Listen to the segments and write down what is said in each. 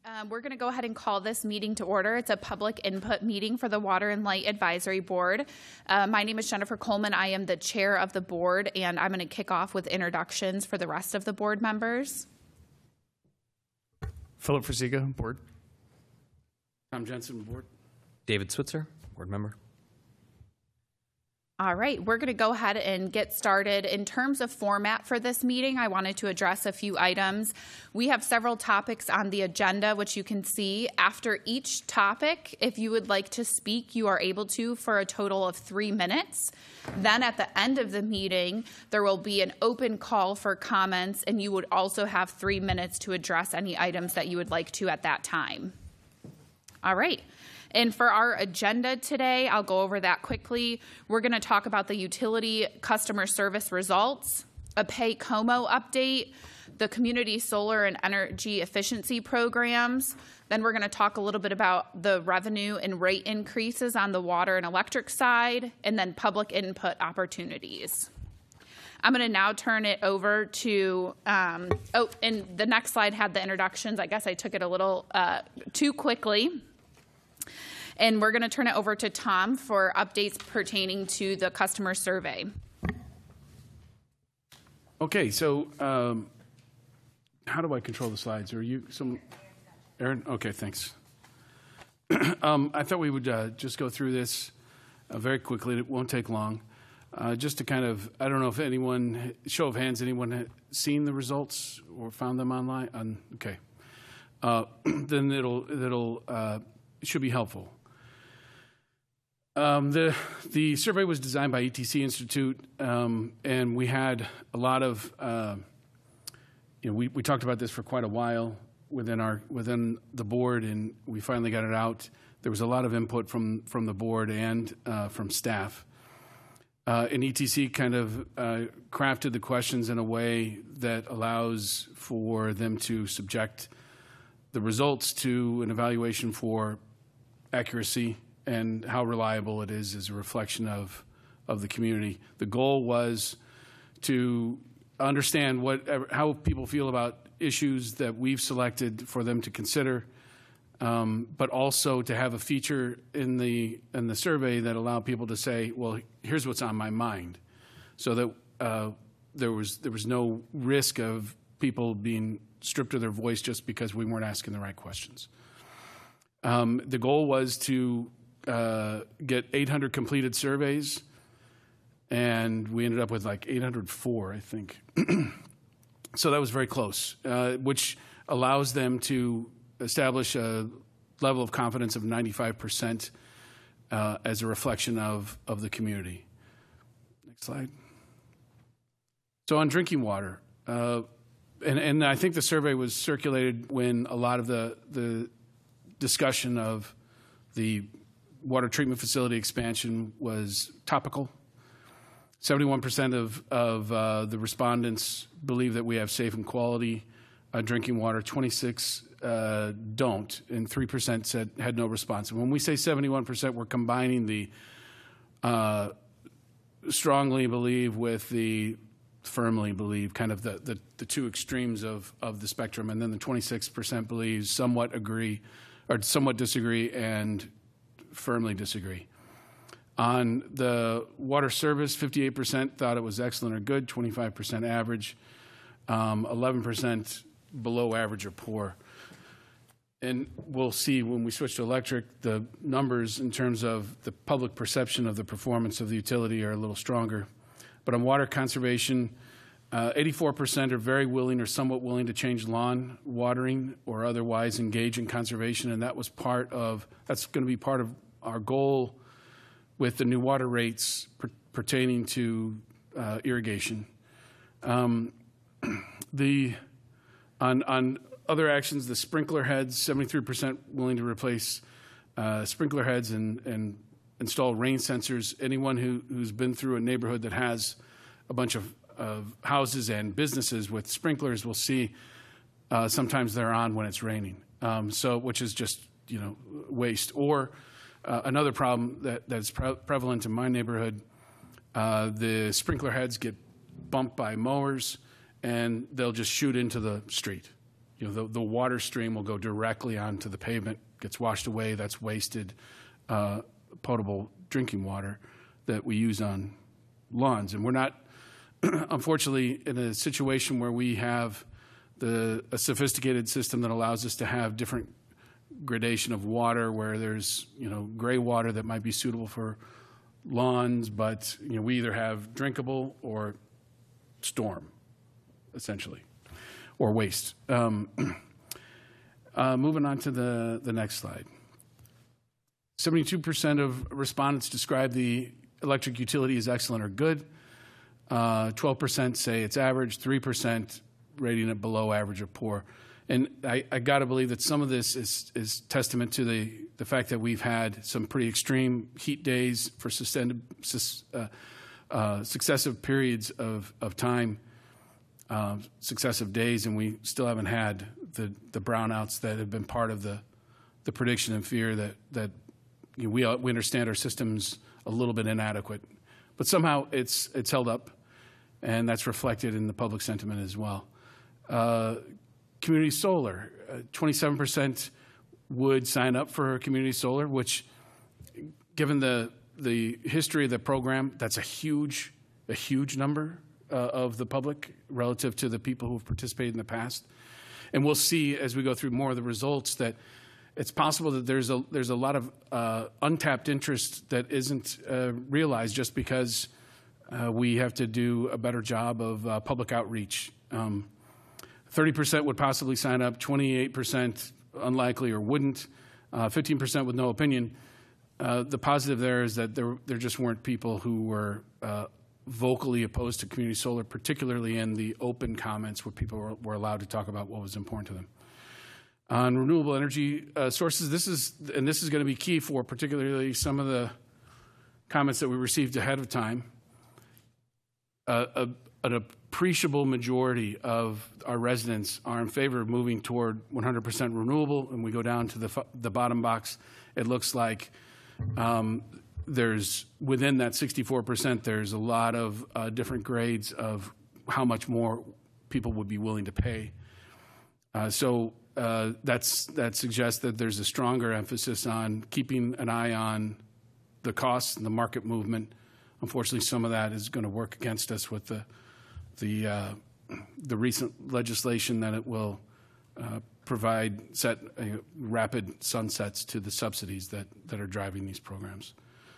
We're going to go ahead and call this meeting to order. It's a public input meeting for the Water and Light Advisory Board. My name is Jennifer Coleman. I am the chair of the board, and I'm going to kick off with introductions for the rest of the board members. Philip Frasiga, board. Tom Jensen, board. David Switzer, board member. All right, we're going to go ahead and get started. In terms of format for this meeting, I wanted to address a few items. We have several topics on the agenda, which you can see. After each topic, if you would like to speak, you are able to for a total of 3 minutes. Then at the end of the meeting, there will be an open call for comments, and you would also have 3 minutes to address any items that you would like to at that time. All right. And for our agenda today, I'll go over that quickly. We're going to talk about the utility customer service results, a PayComo update, the community solar and energy efficiency programs. Then we're going to talk a little bit about the revenue and rate increases on the water and electric side, and then public input opportunities. I'm going to now turn it over to, and the next slide had the introductions. I guess I took it a little too quickly. And we're going to turn it over to Tom for updates pertaining to the customer survey. Okay, so how do I control the slides? Are you Aaron? Okay, thanks. I thought we would just go through this very quickly. It won't take long. Just to kind of, I don't know if anyone, show of hands, anyone had seen the results or found them online? Okay. Then it should be helpful. The survey was designed by ETC Institute, and we had a lot of, we talked about this for quite a while within the board, and we finally got it out. There was a lot of input from the board and from staff. And ETC kind of crafted the questions in a way that allows for them to subject the results to an evaluation for accuracy and how reliable it is as a reflection of the community. The goal was to understand how people feel about issues that we've selected for them to consider, but also to have a feature in the survey that allowed people to say, well, here's what's on my mind, so that there was no risk of people being stripped of their voice just because we weren't asking the right questions. The goal was to get 800 completed surveys, and we ended up with like 804, I think. So that was very close, which allows them to establish a level of confidence of 95% as a reflection of the community. Next slide. So on drinking water, and I think the survey was circulated when a lot of the discussion of the water treatment facility expansion was topical. 71% of the respondents believe that we have safe and quality drinking water. 26 don't, and 3% said had no response. And when we say 71%, we're combining the strongly believe with the firmly believe, kind of the two extremes of the spectrum. And then the 26% believes, somewhat agree, or somewhat disagree, and firmly disagree. On the water service, 58% thought it was excellent or good, 25% average, 11% below average or poor. And we'll see when we switch to electric, the numbers in terms of the public perception of the performance of the utility are a little stronger. But on water conservation, 84% are very willing or somewhat willing to change lawn watering or otherwise engage in conservation, and that's going to be part of our goal with the new water rates pertaining to irrigation. On other actions, the sprinkler heads, 73% willing to replace sprinkler heads and install rain sensors. Anyone who's been through a neighborhood that has a bunch of houses and businesses with sprinklers will see sometimes they're on when it's raining, which is just waste. Or another problem that's prevalent in my neighborhood, the sprinkler heads get bumped by mowers, and they'll just shoot into the street. the water stream will go directly onto the pavement, gets washed away. That's wasted potable drinking water that we use on lawns. And we're not, unfortunately, in a situation where we have a sophisticated system that allows us to have different gradation of water, where there's gray water that might be suitable for lawns, but we either have drinkable or storm, essentially, or waste. Moving on to the next slide. 72% of respondents describe the electric utility as excellent or good. 12% say it's average. 3% rating it below average or poor. And I got to believe that some of this is testament to the fact that we've had some pretty extreme heat days for successive periods of time, successive days, and we still haven't had the brownouts that have been part of the prediction and fear that we understand our system's a little bit inadequate. But somehow it's held up, and that's reflected in the public sentiment as well. Community solar, 27% would sign up for community solar, which, given the history of the program, that's a huge number of the public relative to the people who have participated in the past. And we'll see as we go through more of the results that it's possible that there's a lot of untapped interest that isn't realized just because we have to do a better job of public outreach. 30% would possibly sign up, 28% unlikely or wouldn't, 15% with no opinion. The positive there is that there just weren't people who were vocally opposed to community solar, particularly in the open comments where people were allowed to talk about what was important to them. On renewable energy sources, this is going to be key for particularly some of the comments that we received ahead of time. An appreciable majority of our residents are in favor of moving toward 100% renewable, and we go down to the bottom box. It looks like there's, within that 64%, there's a lot of different grades of how much more people would be willing to pay. So that suggests that there's a stronger emphasis on keeping an eye on the costs and the market movement. Unfortunately, some of that is going to work against us with the recent legislation that it will set rapid sunsets to the subsidies that are driving these programs.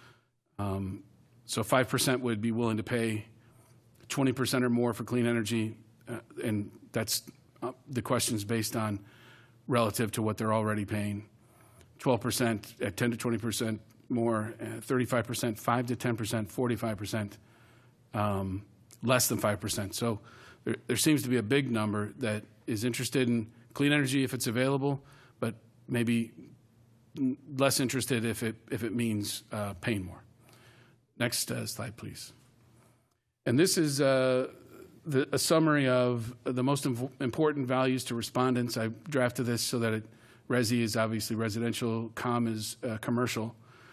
So 5% would be willing to pay 20% or more for clean energy, and that's the questions based on relative to what they're already paying. 12% at 10 to 20% more, 35%, 5 to 10%, 45%, less than 5%. So there seems to be a big number that is interested in clean energy if it's available, but maybe less interested if it means paying more. Next slide, please. And this is a summary of the most important values to respondents. I drafted this so that Resi is obviously residential, COM is commercial.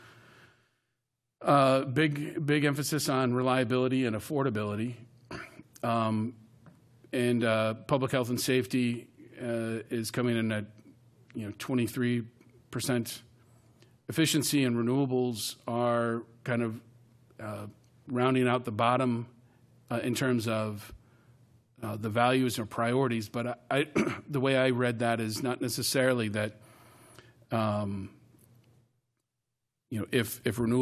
Big emphasis on reliability and affordability. And public health and safety is coming in at 23%. Efficiency and renewables are kind of rounding out the bottom in terms of the values or priorities. But the way I read that is not necessarily that if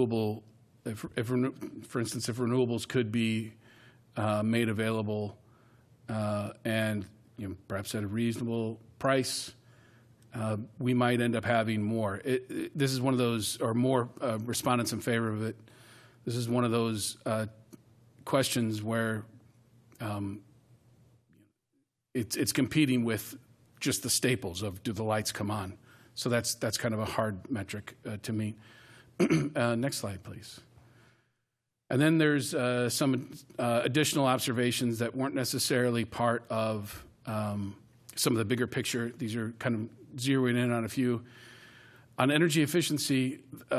renewables could be made available and perhaps at a reasonable price, we might end up having more. This is one of those, or more respondents in favor of it. This is one of those questions where it's competing with just the staples of, do the lights come on? So that's kind of a hard metric to meet. Next slide, please. And then there's some additional observations that weren't necessarily part of some of the bigger picture. These are kind of zeroing in on a few. On energy efficiency,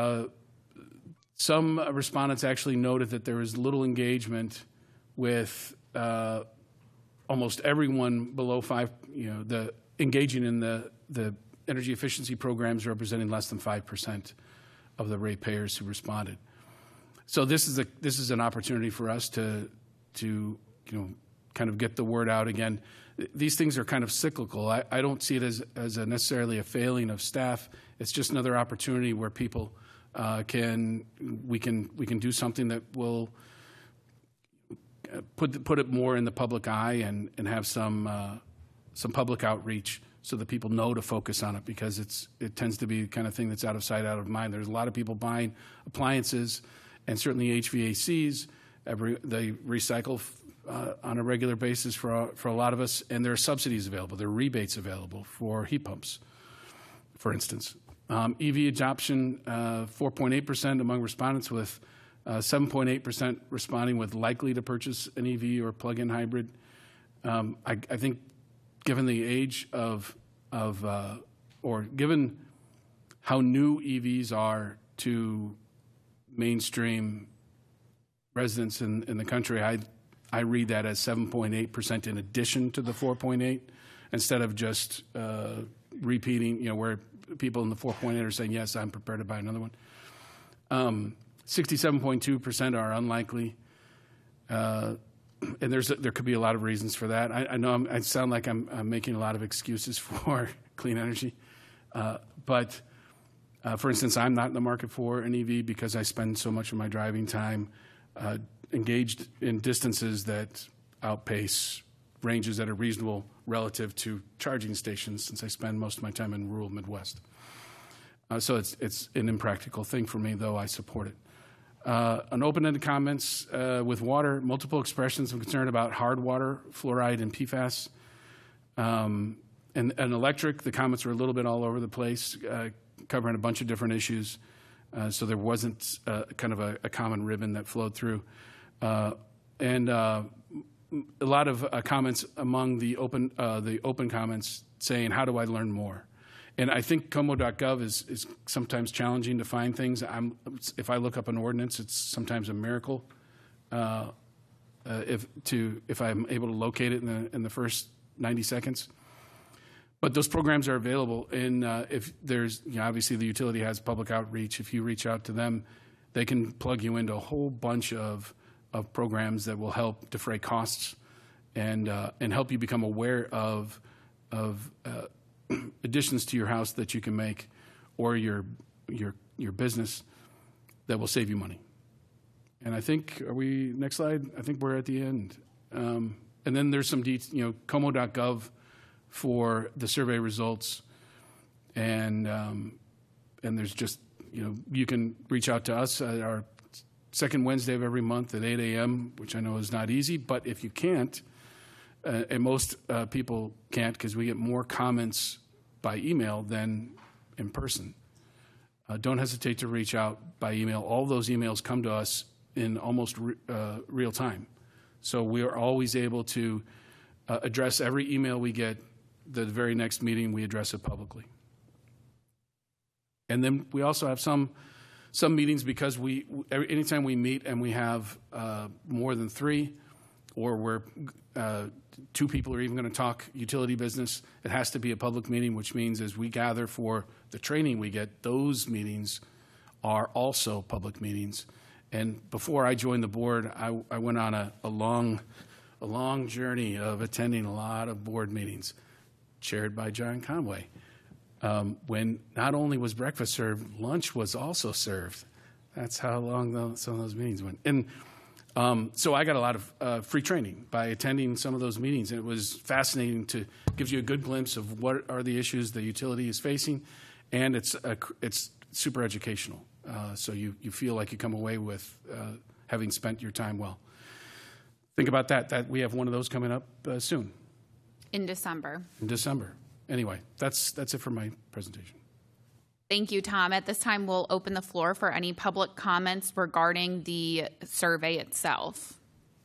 some respondents actually noted that there was little engagement with almost everyone below 5, the engaging in the energy efficiency programs representing less than 5% of the ratepayers who responded. So this is an opportunity for us to kind of get the word out again. These things are kind of cyclical. I don't see it as necessarily a failing of staff. It's just another opportunity where people we can do something that will put it more in the public eye and have some public outreach so that people know to focus on it, because it tends to be the kind of thing that's out of sight, out of mind. There's a lot of people buying appliances and certainly HVACs. They recycle on a regular basis for a lot of us, and there are subsidies available. There are rebates available for heat pumps, for instance. EV adoption, 4.8% among respondents, with 7.8% responding with likely to purchase an EV or plug-in hybrid. I think given the age or given how new EVs are to mainstream residents in the country, I read that as 7.8% in addition to the 4.8, instead of just repeating, where people in the 4.8 are saying, yes, I'm prepared to buy another one. 67.2% are unlikely. And there could be a lot of reasons for that. I know I sound like I'm making a lot of excuses for clean energy. But for instance, I'm not in the market for an EV because I spend so much of my driving time engaged in distances that outpace ranges that are reasonable relative to charging stations, since I spend most of my time in rural Midwest. So it's an impractical thing for me, though I support it. An open-ended comments with water, multiple expressions of concern about hard water, fluoride, and PFAS. And electric, the comments were a little bit all over the place, covering a bunch of different issues. So there wasn't kind of a common ribbon that flowed through. And a lot of comments among the open comments saying, how do I learn more? And I think como.gov is sometimes challenging to find things. If I look up an ordinance, it's sometimes a miracle if I'm able to locate it in the first 90 seconds. But those programs are available. And if there's, obviously the utility has public outreach. If you reach out to them, they can plug you into a whole bunch of programs that will help defray costs and help you become aware of additions to your house that you can make, or your business, that will save you money. And I think, next slide? I think we're at the end. And then there's some como.gov for the survey results, and there's just, you can reach out to us at our second Wednesday of every month at 8 a.m., which I know is not easy, but if you can't, and most people can't, because we get more comments by email than in person. Don't hesitate to reach out by email. All those emails come to us in almost real time. So we are always able to address every email we get. The very next meeting, we address it publicly. And then we also have some meetings, because anytime we meet and we have more than 3, or where 2 people are even going to talk utility business, it has to be a public meeting, which means as we gather for the training we get, those meetings are also public meetings. And before I joined the board, I went on a long journey of attending a lot of board meetings, chaired by John Conway, when not only was breakfast served, lunch was also served. That's how long some of those meetings went. And so I got a lot of free training by attending some of those meetings, and it was fascinating. Gives you a good glimpse of what are the issues the utility is facing, and it's super educational. So you feel like you come away with having spent your time well. Think about that we have one of those coming up soon. In December. Anyway, that's it for my presentation. Thank you, Tom. At this time, we'll open the floor for any public comments regarding the survey itself.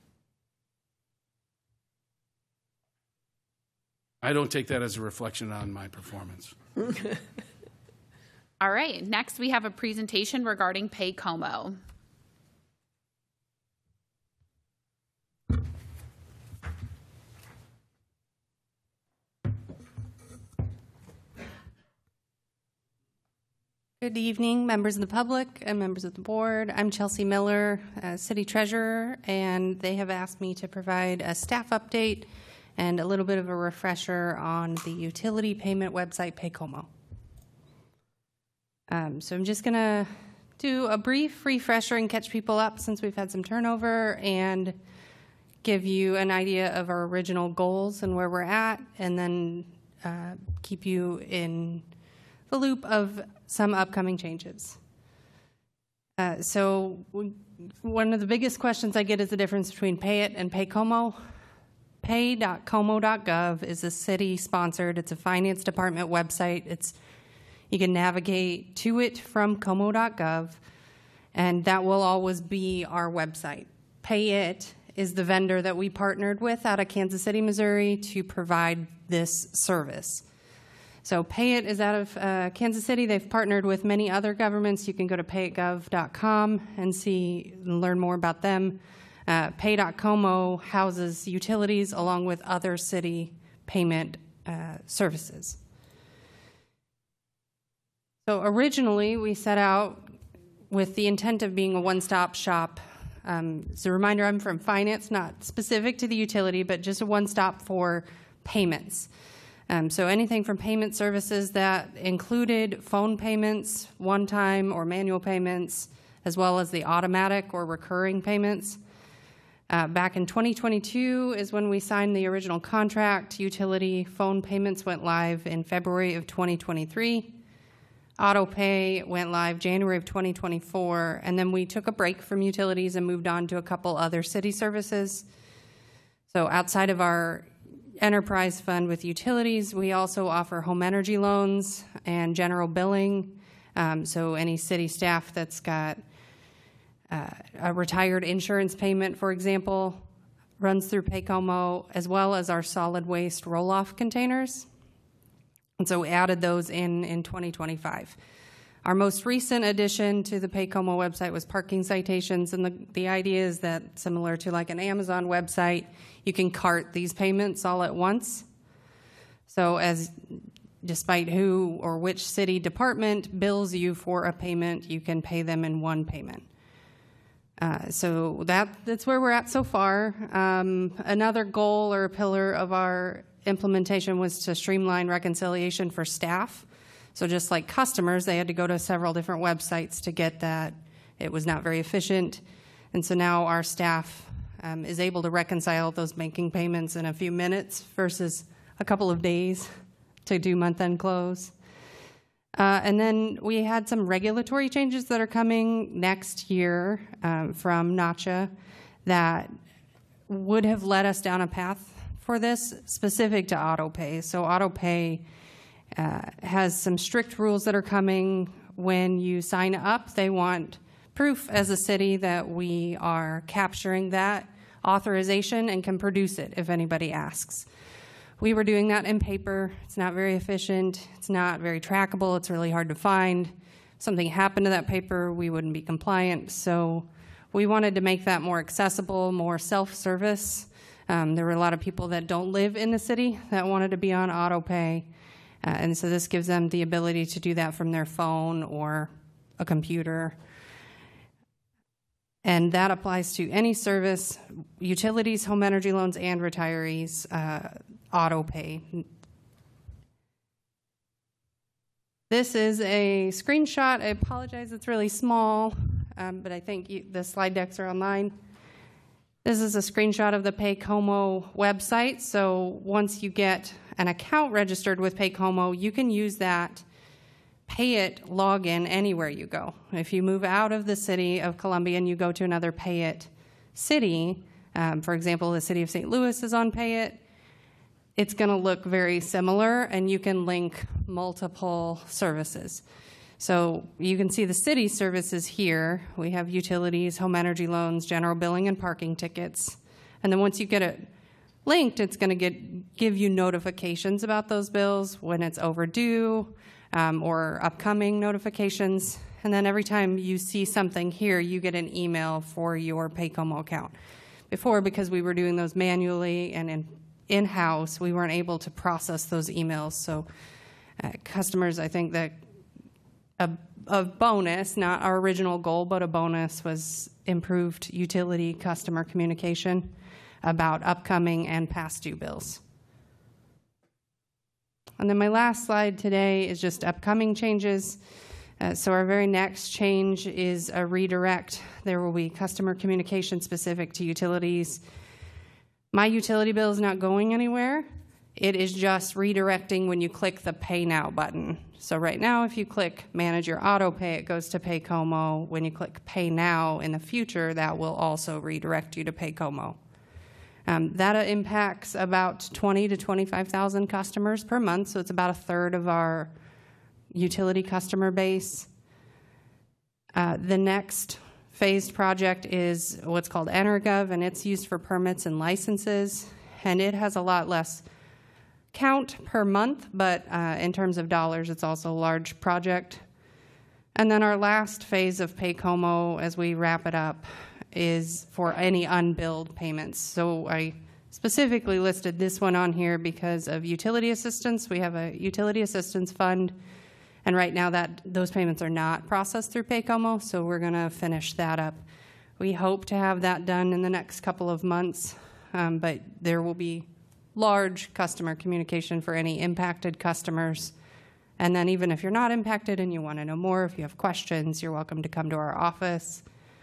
I don't take that as a reflection on my performance. All right. Next, we have a presentation regarding PayComo. Good evening, members of the public and members of the board. I'm Chelsea Miller, City Treasurer, and they have asked me to provide a staff update and a little bit of a refresher on the utility payment website, PayComo. So I'm just going to do a brief refresher and catch people up since we've had some turnover and give you an idea of our original goals and where we're at, and then keep you in the loop of some upcoming changes. So one of the biggest questions I get is the difference between Payit and PayComo. Pay.como.gov is a city-sponsored, it's a finance department website. You can navigate to it from como.gov, and that will always be our website. Payit is the vendor that we partnered with out of Kansas City, Missouri to provide this service. So Payit is out of Kansas City. They've partnered with many other governments. You can go to payitgov.com and learn more about them. Pay.como houses utilities along with other city payment services. So originally, we set out with the intent of being a one-stop shop. As a reminder, I'm from finance, not specific to the utility, but just a one-stop for payments. So anything from payment services that included phone payments, one-time or manual payments, as well as the automatic or recurring payments. Back in 2022 is when we signed the original contract. Utility phone payments went live in February of 2023. AutoPay went live January of 2024, and then we took a break from utilities and moved on to a couple other city services. So outside of our enterprise fund with utilities, we also offer home energy loans and general billing. So any city staff that's got a retired insurance payment, for example, runs through PayComo, as well as our solid waste roll-off containers. And so we added those in 2025. Our most recent addition to the PayComo website was parking citations, and the idea is that, similar to like an Amazon website, you can cart these payments all at once. So despite who or which city department bills you for a payment, you can pay them in one payment. So that's where we're at so far. Another goal or a pillar of our implementation was to streamline reconciliation for staff. So just like customers, they had to go to several different websites to get that. It was not very efficient. And so now our staff is able to reconcile those banking payments in a few minutes versus a couple of days to do month-end close. And then we had some regulatory changes that are coming next year from NACHA that would have led us down a path for this specific to AutoPay. So AutoPay has some strict rules that are coming. When you sign up, they want proof as a city that we are capturing that authorization and can produce it if anybody asks. We were doing that in paper. It's not very efficient. It's not very trackable. It's really hard to find. If something happened to that paper, we wouldn't be compliant. So we wanted to make that more accessible, more self-service. There were a lot of people that don't live in the city that wanted to be on AutoPay. And so this gives them the ability to do that from their phone or a computer. And that applies to any service, utilities, home energy loans, and retirees, AutoPay. This is a screenshot. I apologize, it's really small, but I think the slide decks are online. This is a screenshot of the PayComo website. So once you get an account registered with PayComo, you can use that Payit login anywhere you go. If you move out of the city of Columbia and you go to another Payit city, for example, the city of St. Louis is on Payit, it's going to look very similar, and you can link multiple services. So you can see the city services here. We have utilities, home energy loans, general billing, and parking tickets. And then once you get it linked, it's going to give you notifications about those bills when it's overdue or upcoming notifications. And then every time you see something here, you get an email for your PayComo account. Before, because we were doing those manually and in-house, we weren't able to process those emails. So customers, I think that bonus, not our original goal, but a bonus, was improved utility customer communication about upcoming and past due bills. And then my last slide today is just upcoming changes. So our very next change is a redirect. There will be customer communication specific to utilities. My utility bill is not going anywhere. It is just redirecting when you click the Pay Now button. So right now, if you click Manage Your Auto Pay, it goes to Paycomo. When you click Pay Now in the future, that will also redirect you to Paycomo. That impacts about 20 to 25,000 customers per month, so it's about a third of our utility customer base. The next phased project is what's called EnerGov, and it's used for permits and licenses, and it has a lot less count per month, but in terms of dollars, it's also a large project. And then our last phase of Paycomo, as we wrap it up, is for any unbilled payments. So I specifically listed this one on here because of utility assistance. We have a utility assistance fund, and right now those payments are not processed through Paycomo, so we're going to finish that up. We hope to have that done in the next couple of months, but there will be large customer communication for any impacted customers. And then even if you're not impacted and you want to know more, if you have questions, you're welcome to come to our office.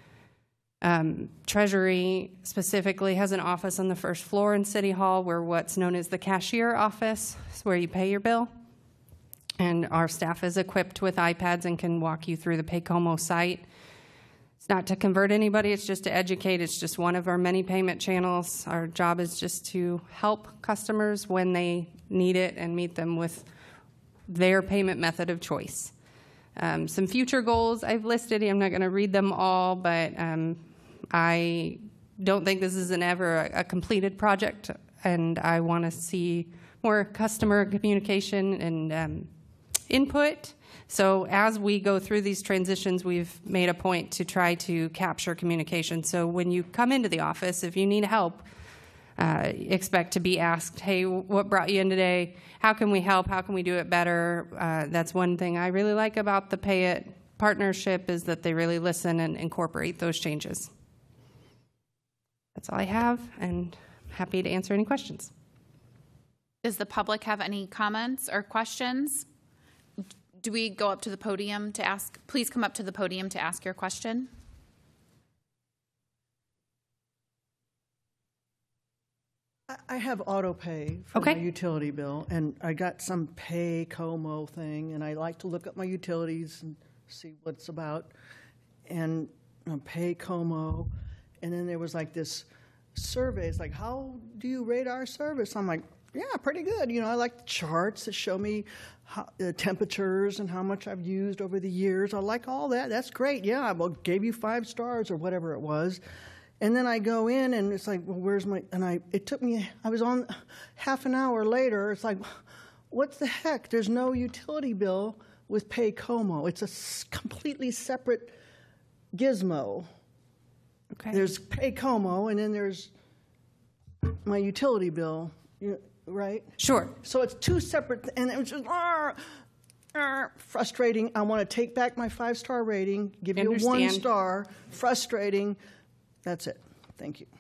Treasury specifically has an office on the first floor in City Hall where what's known as the cashier office is where you pay your bill. And our staff is equipped with iPads and can walk you through the Paycomo site. It's not to convert anybody, it's just to educate. It's just one of our many payment channels. Our job is just to help customers when they need it and meet them with their payment method of choice. Some future goals I've listed. I'm not going to read them all, but I don't think this is ever a completed project, and I want to see more customer communication and input. So as we go through these transitions, we've made a point to try to capture communication. So when you come into the office, if you need help, expect to be asked, hey, what brought you in today? How can we help? How can we do it better? That's one thing I really like about the Pay It partnership, is that they really listen and incorporate those changes. That's all I have, and I'm happy to answer any questions. Does the public have any comments or questions? Do we go up to the podium to ask? Please come up to the podium to ask your question. I have auto pay for my utility bill, and I got some Paycomo thing, and I like to look up my utilities and see what it's about, and Paycomo, and then there was like this survey. It's like, how do you rate our service? I'm like, yeah, pretty good. You know, I like the charts that show me the temperatures and how much I've used over the years. I like all that. That's great. Yeah, I gave you 5 stars or whatever it was. And then I go in, and it's like, well, where's my, and it took me, I was on half an hour later. It's like, what the heck? There's no utility bill with Paycomo. It's a completely separate gizmo. Okay. There's Paycomo, and then there's my utility bill, right? Sure. So it's 2 separate, and it was just frustrating. I want to take back my 5-star rating, give you a 1 star. Frustrating. That's it. Thank you.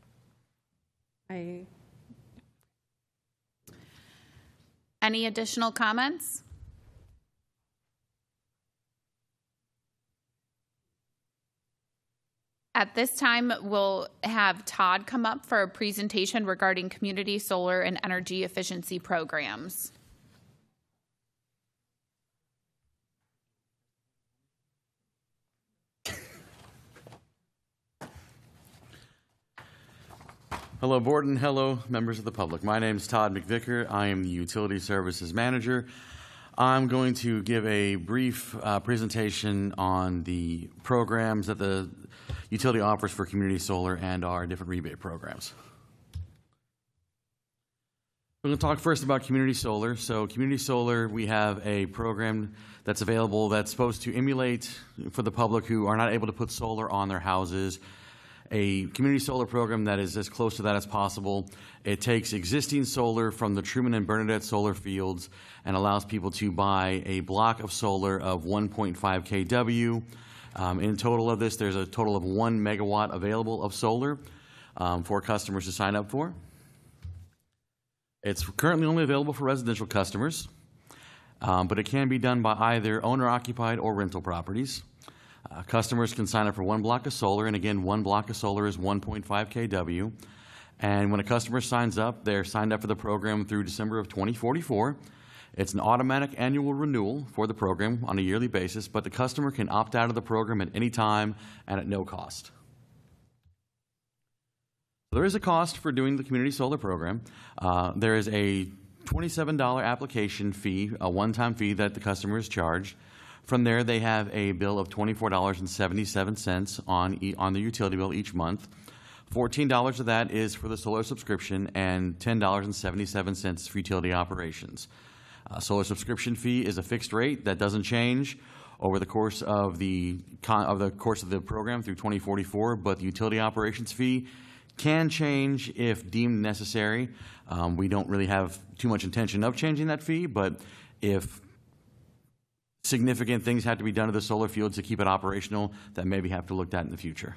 Any additional comments? At this time, we'll have Todd come up for a presentation regarding community solar and energy efficiency programs. Hello, board, and hello, members of the public. My name is Todd McVicker. I am the Utility Services Manager. I'm going to give a brief presentation on the programs that the utility offers for community solar and our different rebate programs. We're going to talk first about community solar. So community solar, we have a program that's available that's supposed to emulate, for the public who are not able to put solar on their houses, a community solar program that is as close to that as possible. It takes existing solar from the Truman and Bernadette solar fields and allows people to buy a block of solar of 1.5 kW. In total of this, there's a total of 1 megawatt available of solar for customers to sign up for. It's currently only available for residential customers, but it can be done by either owner-occupied or rental properties. Customers can sign up for 1 block of solar, and again, 1 block of solar is 1.5 kW. And when a customer signs up, they're signed up for the program through December of 2044. It's an automatic annual renewal for the program on a yearly basis, but the customer can opt out of the program at any time and at no cost. There is a cost for doing the community solar program. There is a $27 application fee, a one-time fee that the customer is charged. From there, they have a bill of $24.77 on the utility bill each month. $14 of that is for the solar subscription and $10.77 for utility operations. Solar subscription fee is a fixed rate that doesn't change over the course of the program through 2044, but the utility operations fee can change if deemed necessary. We don't really have too much intention of changing that fee, but if significant things have to be done to the solar fields to keep it operational, that may be have to look at in the future.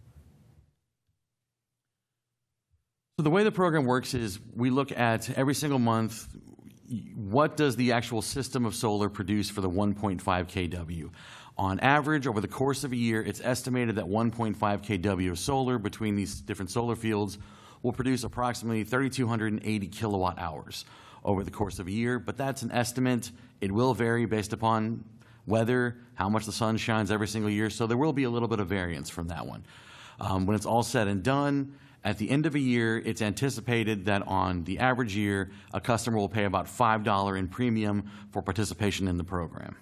So the way the program works is we look at every single month, what does the actual system of solar produce for the 1.5 kW? On average, over the course of a year, it's estimated that 1.5 kW of solar between these different solar fields will produce approximately 3,280 kilowatt hours over the course of a year, but that's an estimate. It will vary based upon weather, how much the sun shines every single year, so there will be a little bit of variance from that one. When it's all said and done, at the end of a year, it's anticipated that on the average year, a customer will pay about $5 in premium for participation in the program.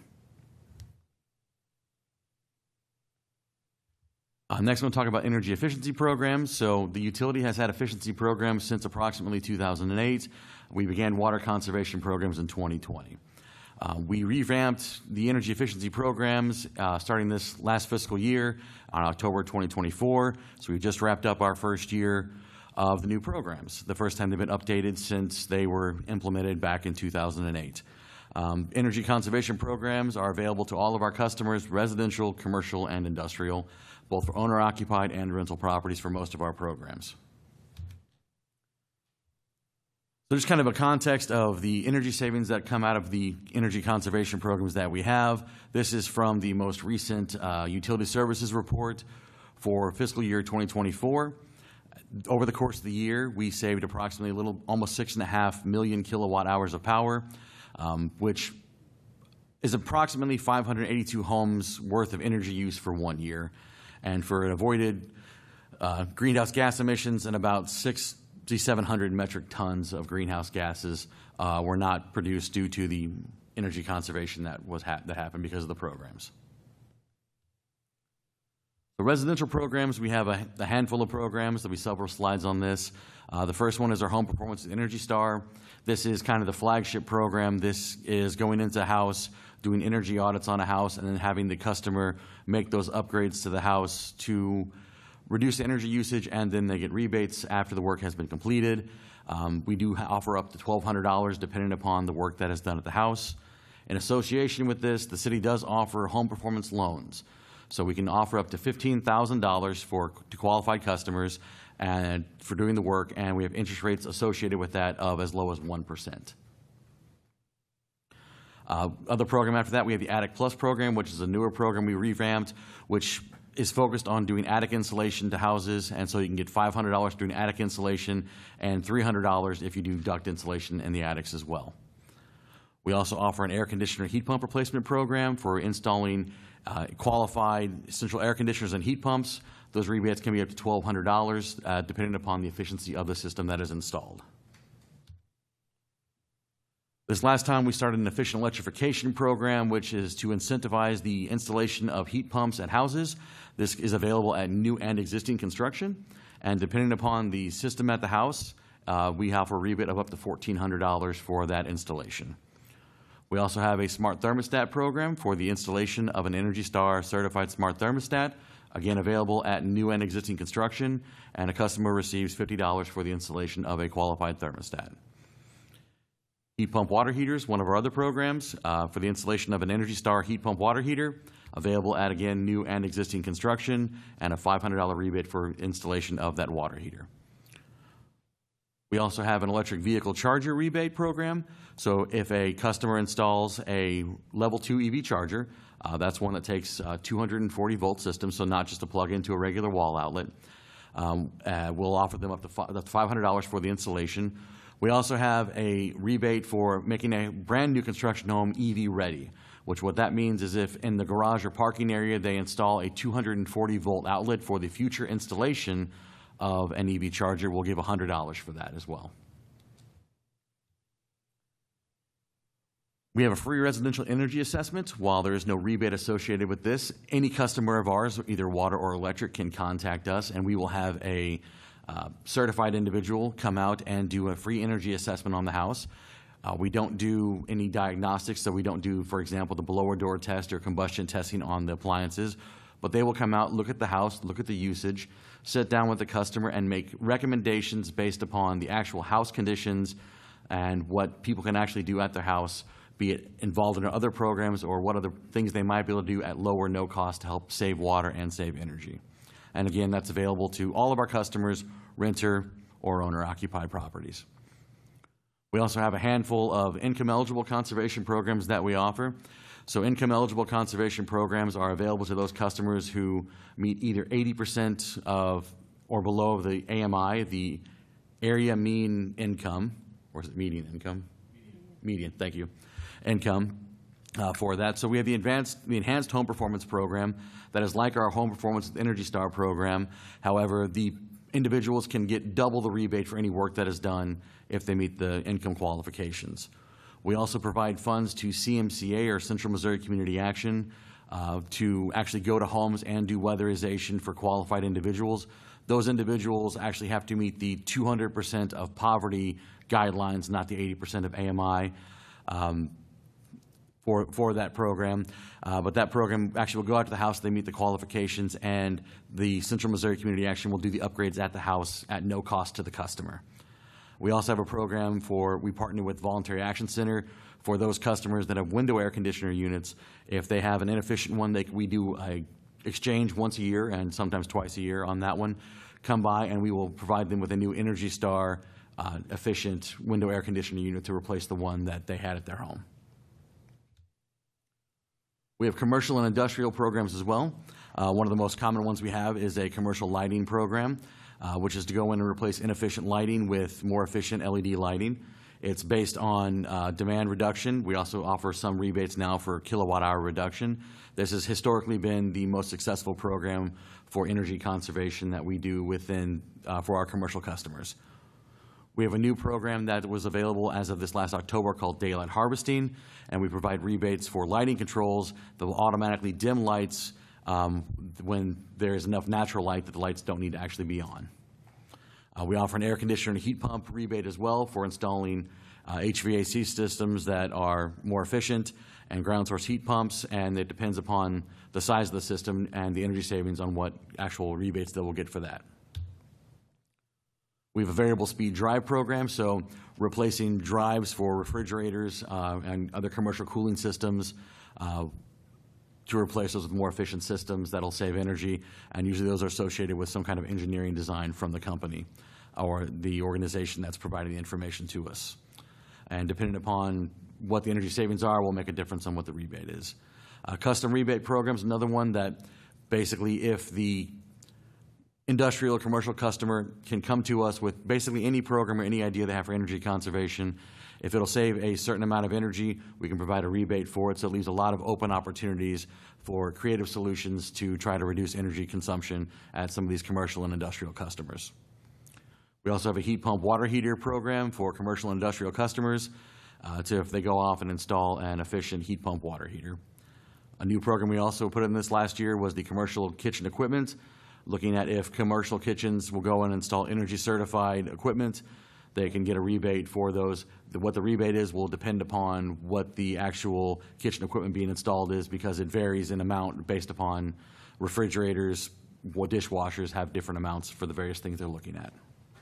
Next, I'm going to talk about energy efficiency programs. So the utility has had efficiency programs since approximately 2008. We began water conservation programs in 2020. We revamped the energy efficiency programs starting this last fiscal year on October 2024. So we just wrapped up our first year of the new programs, the first time they've been updated since they were implemented back in 2008. Energy conservation programs are available to all of our customers, residential, commercial, and industrial, both for owner-occupied and rental properties for most of our programs. So just kind of a context of the energy savings that come out of the energy conservation programs that we have. This is from the most recent utility services report for fiscal year 2024. Over the course of the year, we saved approximately almost 6.5 million kilowatt hours of power, which is approximately 582 homes worth of energy use for 1 year. And for avoided greenhouse gas emissions, and about 6,700 metric tons of greenhouse gases were not produced due to the energy conservation that happened because of the programs. The residential programs, we have a handful of programs. There'll be several slides on this. The first one is our Home Performance with Energy Star. This is kind of the flagship program. This is going into a house, doing energy audits on a house, and then having the customer make those upgrades to the house to reduce energy usage, and then they get rebates after the work has been completed. We do offer up to $1,200 depending upon the work that is done at the house. In association with this, the city does offer home performance loans. So we can offer up to $15,000 to qualified customers and for doing the work, and we have interest rates associated with that of as low as 1%. Other program after that, we have the Attic Plus program, which is a newer program we revamped, which is focused on doing attic insulation to houses, and so you can get $500 doing attic insulation and $300 if you do duct insulation in the attics as well. We also offer an air conditioner heat pump replacement program for installing qualified central air conditioners and heat pumps. Those rebates can be up to $1,200 depending upon the efficiency of the system that is installed. This last time we started an efficient electrification program, which is to incentivize the installation of heat pumps at houses. This is available at new and existing construction, and depending upon the system at the house, we offer a rebate of up to $1,400 for that installation. We also have a smart thermostat program for the installation of an Energy Star certified smart thermostat. again available at new and existing construction, and a customer receives $50 for the installation of a qualified thermostat. Heat pump water heaters, one of our other programs, for the installation of an Energy Star heat pump water heater, available at, again, new and existing construction, and a $500 rebate for installation of that water heater. We also have an electric vehicle charger rebate program. So if a customer installs a level 2 EV charger, that's one that takes 240 volt system, so not just a plug into a regular wall outlet. We'll offer them up to $500 for the installation. We also have a rebate for making a brand new construction home EV ready, which what that means is if in the garage or parking area they install a 240 volt outlet for the future installation of an EV charger, we'll give $100 for that as well. We have a free residential energy assessment. While there is no rebate associated with this, any customer of ours, either water or electric, can contact us, and we will have a certified individual come out and do a free energy assessment on the house. We don't do any diagnostics, so we don't do, for example, the blower door test or combustion testing on the appliances, but they will come out, look at the house, look at the usage, sit down with the customer and make recommendations based upon the actual house conditions and what people can actually do at their house, be it involved in other programs or what other things they might be able to do at low or no cost to help save water and save energy. And again, that's available to all of our customers, renter or owner-occupied properties. We also have a handful of income-eligible conservation programs that we offer. So income-eligible conservation programs are available to those customers who meet either 80% of or below the AMI, the area mean income, or is it median income? Median, thank you, income for that. So we have the Enhanced Home Performance Program that is like our Home Performance with Energy Star program. However, the individuals can get double the rebate for any work that is done if they meet the income qualifications. We also provide funds to CMCA, or Central Missouri Community Action, to actually go to homes and do weatherization for qualified individuals. Those individuals actually have to meet the 200% of poverty guidelines, not the 80% of AMI. For that program, but that program actually will go out to the house, they meet the qualifications, and the Central Missouri Community Action will do the upgrades at the house at no cost to the customer. We also have a program we partner with Voluntary Action Center for those customers that have window air conditioner units. If they have an inefficient one, we do a exchange once a year and sometimes twice a year on that one. Come by and we will provide them with a new Energy Star efficient window air conditioner unit to replace the one that they had at their home. We have commercial and industrial programs as well. One of the most common ones we have is a commercial lighting program, which is to go in and replace inefficient lighting with more efficient LED lighting. It's based on demand reduction. We also offer some rebates now for kilowatt hour reduction. This has historically been the most successful program for energy conservation that we do for our commercial customers. We have a new program that was available as of this last October called Daylight Harvesting, and we provide rebates for lighting controls that will automatically dim lights when there is enough natural light that the lights don't need to actually be on. We offer an air conditioner and heat pump rebate as well for installing HVAC systems that are more efficient and ground source heat pumps, and it depends upon the size of the system and the energy savings on what actual rebates they will get for that. We have a variable speed drive program, so replacing drives for refrigerators and other commercial cooling systems to replace those with more efficient systems that'll save energy, and usually those are associated with some kind of engineering design from the company or the organization that's providing the information to us. And depending upon what the energy savings are, will make a difference on what the rebate is. Custom rebate program is another one that basically if the industrial or commercial customer can come to us with basically any program or any idea they have for energy conservation. If it'll save a certain amount of energy, we can provide a rebate for it, so it leaves a lot of open opportunities for creative solutions to try to reduce energy consumption at some of these commercial and industrial customers. We also have a heat pump water heater program for commercial and industrial customers if they go off and install an efficient heat pump water heater. A new program we also put in this last year was the commercial kitchen equipment, looking at if commercial kitchens will go and install energy certified equipment, they can get a rebate for those. What the rebate is will depend upon what the actual kitchen equipment being installed is, because it varies in amount based upon refrigerators, dishwashers have different amounts for the various things they're looking at.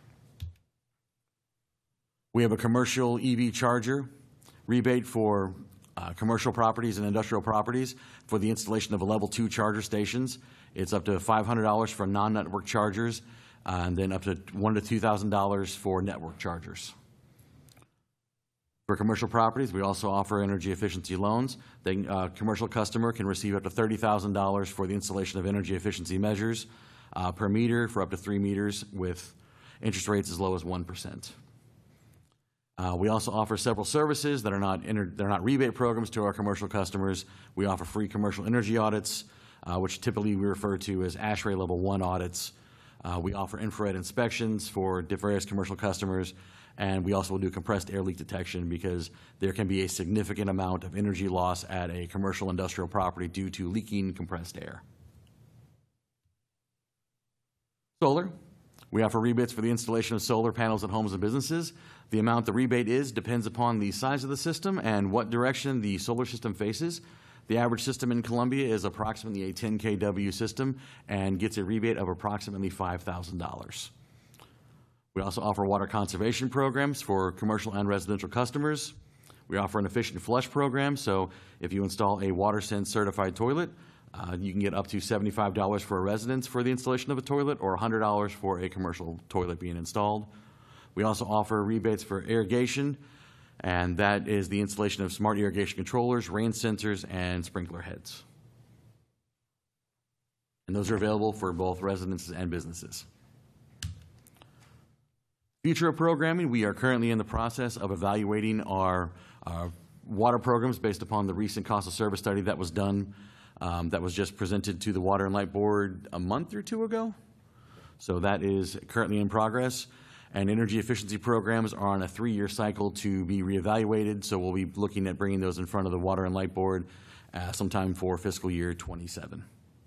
We have a commercial EV charger rebate for commercial properties and industrial properties for the installation of a level 2 charger stations. It's up to $500 for non-network chargers, and then up to $1,000 to $2,000 for network chargers. For commercial properties, we also offer energy efficiency loans. The commercial customer can receive up to $30,000 for the installation of energy efficiency measures per meter for up to 3 meters with interest rates as low as 1%. We also offer several services that are not rebate programs to our commercial customers. We offer free commercial energy audits, which typically we refer to as ASHRAE Level 1 audits. We offer infrared inspections for various commercial customers, and we also will do compressed air leak detection because there can be a significant amount of energy loss at a commercial industrial property due to leaking compressed air. Solar. We offer rebates for the installation of solar panels at homes and businesses. The amount the rebate is depends upon the size of the system and what direction the solar system faces. The average system in Columbia is approximately a 10 kW system and gets a rebate of approximately $5,000. We also offer water conservation programs for commercial and residential customers. We offer an efficient flush program, so if you install a WaterSense certified toilet, you can get up to $75 for a residence for the installation of a toilet or $100 for a commercial toilet being installed. We also offer rebates for irrigation, and that is the installation of smart irrigation controllers, rain sensors, and sprinkler heads. And those are available for both residences and businesses. Future of programming, we are currently in the process of evaluating our water programs based upon the recent cost of service study that was done, that was just presented to the Water and Light Board a month or two ago. So that is currently in progress. And energy efficiency programs are on a 3-year cycle to be reevaluated, so we'll be looking at bringing those in front of the Water and Light Board sometime for fiscal year 27.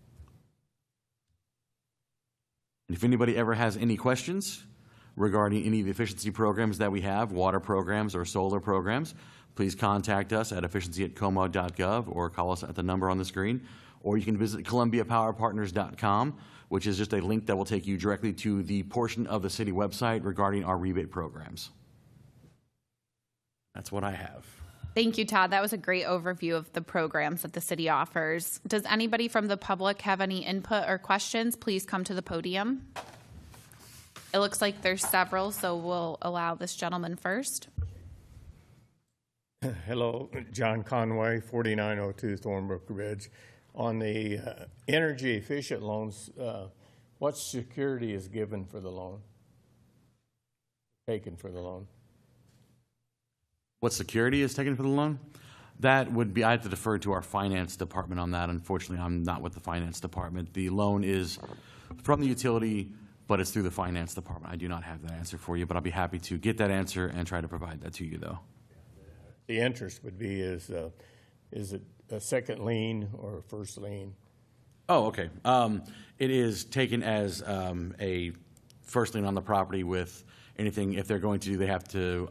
And if anybody ever has any questions regarding any of the efficiency programs that we have, water programs or solar programs, please contact us at efficiency@como.gov or call us at the number on the screen. Or you can visit columbiapowerpartners.com, which is just a link that will take you directly to the portion of the city website regarding our rebate programs. That's what I have. Thank you, Todd. That was a great overview of the programs that the city offers. Does anybody from the public have any input or questions? Please come to the podium. It looks like there's several, so we'll allow this gentleman first. Hello, John Conway, 4902 Thornbrook Ridge. On the energy efficient loans, what security is given for the loan? Taken for the loan? What security is taken for the loan? That would be, I have to defer to our finance department on that. Unfortunately, I'm not with the finance department. The loan is from the utility, but it's through the finance department. I do not have that answer for you, but I'll be happy to get that answer and try to provide that to you, though. The interest would be is it a second lien or a first lien? Oh, okay. It is taken as a first lien on the property with anything. If they're going to, they have to.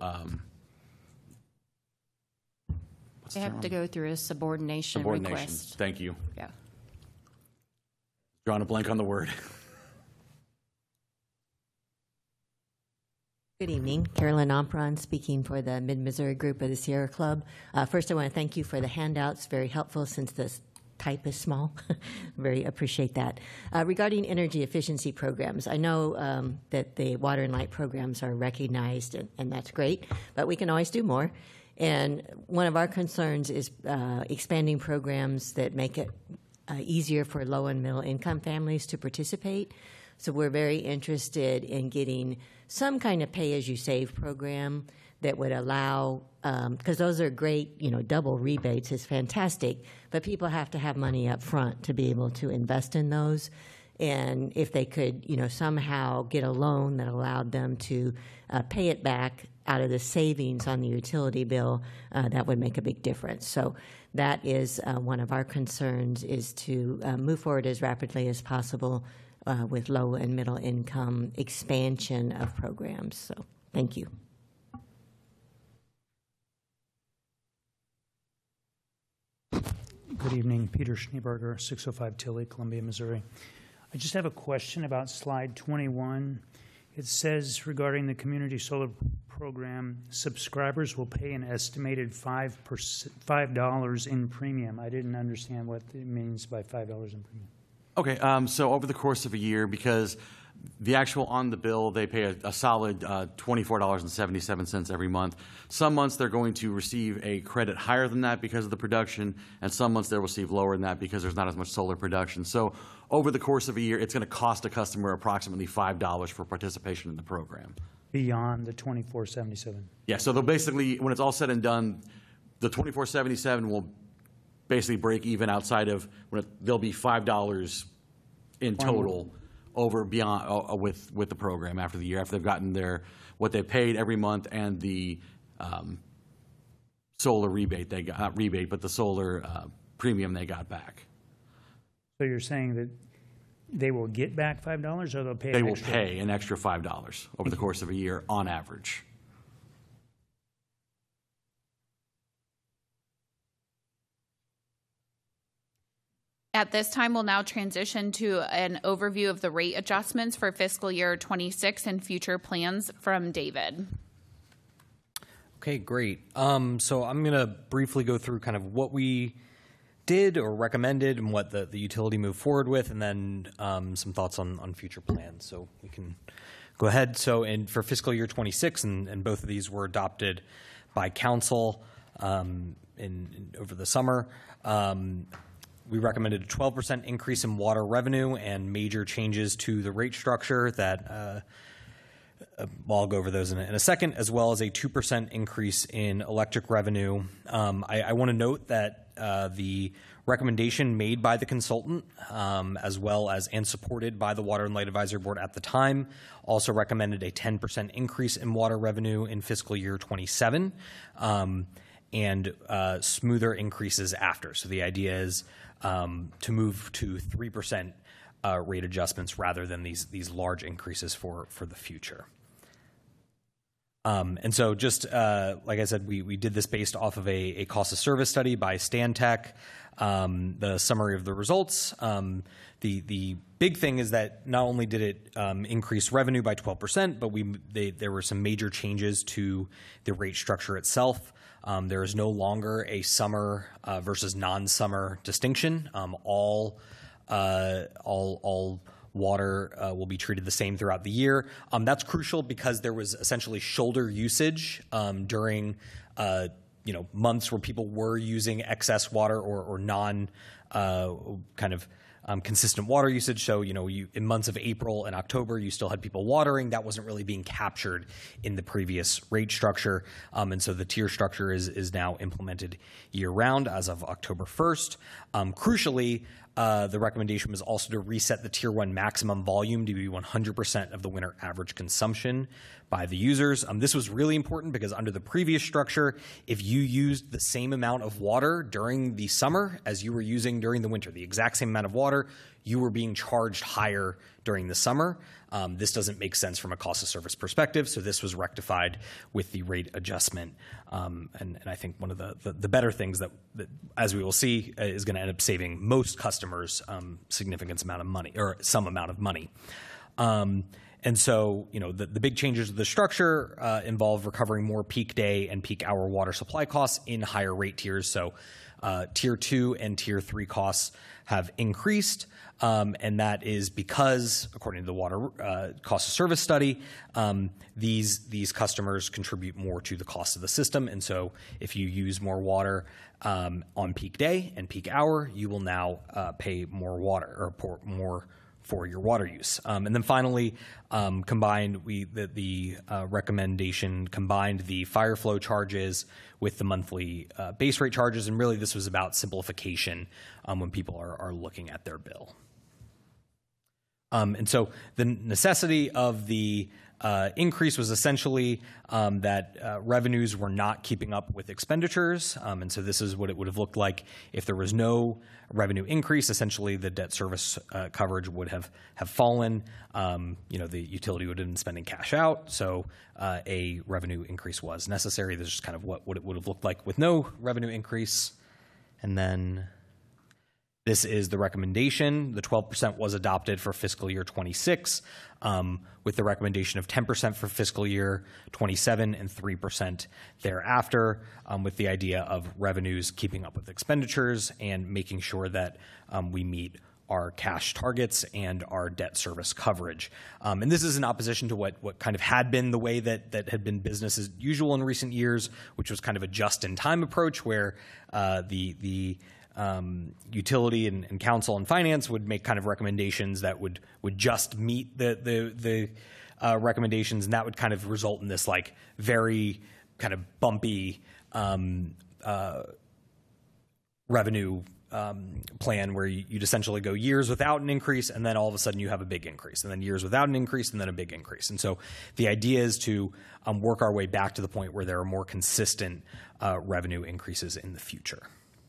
They have to go through a subordination request. Thank you. Yeah. Drawing a blank on the word. Good evening. Carolyn Ompron speaking for the Mid-Missouri Group of the Sierra Club. First, I want to thank you for the handouts. Very helpful since the type is small. Very appreciate that. Regarding energy efficiency programs, I know that the water and light programs are recognized, and that's great, but we can always do more. And one of our concerns is expanding programs that make it easier for low and middle income families to participate. So we're very interested in getting some kind of pay-as-you-save program that would allow, because those are great, double rebates is fantastic, but people have to have money up front to be able to invest in those. And if they could, somehow get a loan that allowed them to pay it back out of the savings on the utility bill, that would make a big difference. So that is one of our concerns, is to move forward as rapidly as possible with low and middle income expansion of programs. So thank you. Good evening. Peter Schneeberger, 605 Tilly, Columbia, Missouri. I just have a question about slide 21. It says regarding the community solar program, subscribers will pay an estimated $5 in premium. I didn't understand what it means by $5 in premium. Okay, so over the course of a year, because the actual on the bill, they pay a solid $24.77 every month. Some months they're going to receive a credit higher than that because of the production, and some months they'll receive lower than that because there's not as much solar production. So over the course of a year, it's going to cost a customer approximately $5 for participation in the program. Beyond the $24.77. Yeah, so they'll basically, when it's all said and done, the $24.77 will basically break even outside of, there'll be $5 in total over beyond with the program after the year, after they've gotten what they paid every month and the solar rebate they got, not rebate, but the solar premium they got back. So you're saying that they will get back $5 or they'll pay They will pay an extra $5 over the course of a year on average. At this time, we'll now transition to an overview of the rate adjustments for fiscal year 26 and future plans from David. Okay, great. So I'm going to briefly go through kind of what we did or recommended and what the utility moved forward with, and then some thoughts on future plans. So we can go ahead. So for fiscal year 26, and both of these were adopted by council over the summer, we recommended a 12% increase in water revenue and major changes to the rate structure that I'll go over those in a second, as well as a 2% increase in electric revenue. I want to note that the recommendation made by the consultant, as well as and supported by the Water and Light Advisory Board at the time, also recommended a 10% increase in water revenue in fiscal year 27, and smoother increases after. So the idea is to move to 3% rate adjustments rather than these large increases for the future. And so just like I said, we did this based off of a cost of service study by Stantec. The summary of the results, the big thing is that not only did it increase revenue by 12%, but there were some major changes to the rate structure itself. There is no longer a summer versus non-summer distinction. All water will be treated the same throughout the year. That's crucial because there was essentially shoulder usage during months where people were using excess water or non consistent water usage. So, in months of April and October, you still had people watering. That wasn't really being captured in the previous rate structure. And so the tier structure is now implemented year round as of October 1st. Crucially, the recommendation was also to reset the Tier 1 maximum volume to be 100% of the winter average consumption by the users. This was really important because under the previous structure, if you used the same amount of water during the summer as you were using during the winter, the exact same amount of water, you were being charged higher during the summer. This doesn't make sense from a cost of service perspective, so this was rectified with the rate adjustment. And I think one of the better things that, as we will see, is going to end up saving most customers significant amount of money, or some amount of money. And so, the big changes to the structure involve recovering more peak day and peak hour water supply costs in higher rate tiers. So Tier 2 and Tier 3 costs have increased, and that is because, according to the water cost of service study, these customers contribute more to the cost of the system. And so if you use more water on peak day and peak hour, you will now pay more water or pour more for your water use. And then finally, combined, the recommendation combined the fire flow charges with the monthly base rate charges, and really this was about simplification when people are looking at their bill. And so the necessity of the increase was essentially that revenues were not keeping up with expenditures. And so this is what it would have looked like if there was no revenue increase. Essentially, the debt service coverage would have fallen. The utility would have been spending cash out. So a revenue increase was necessary. This is kind of what it would have looked like with no revenue increase. And then This is the recommendation. The 12% was adopted for fiscal year 26, with the recommendation of 10% for fiscal year 27 and 3% thereafter, with the idea of revenues keeping up with expenditures and making sure that we meet our cash targets and our debt service coverage. And this is in opposition to what kind of had been the way that had been business as usual in recent years, which was kind of a just-in-time approach where the utility and council and finance would make kind of recommendations that would just meet the recommendations, and that would kind of result in this like very kind of bumpy revenue plan where you'd essentially go years without an increase, and then all of a sudden you have a big increase, and then years without an increase, and then a big increase. And so the idea is to work our way back to the point where there are more consistent revenue increases in the future.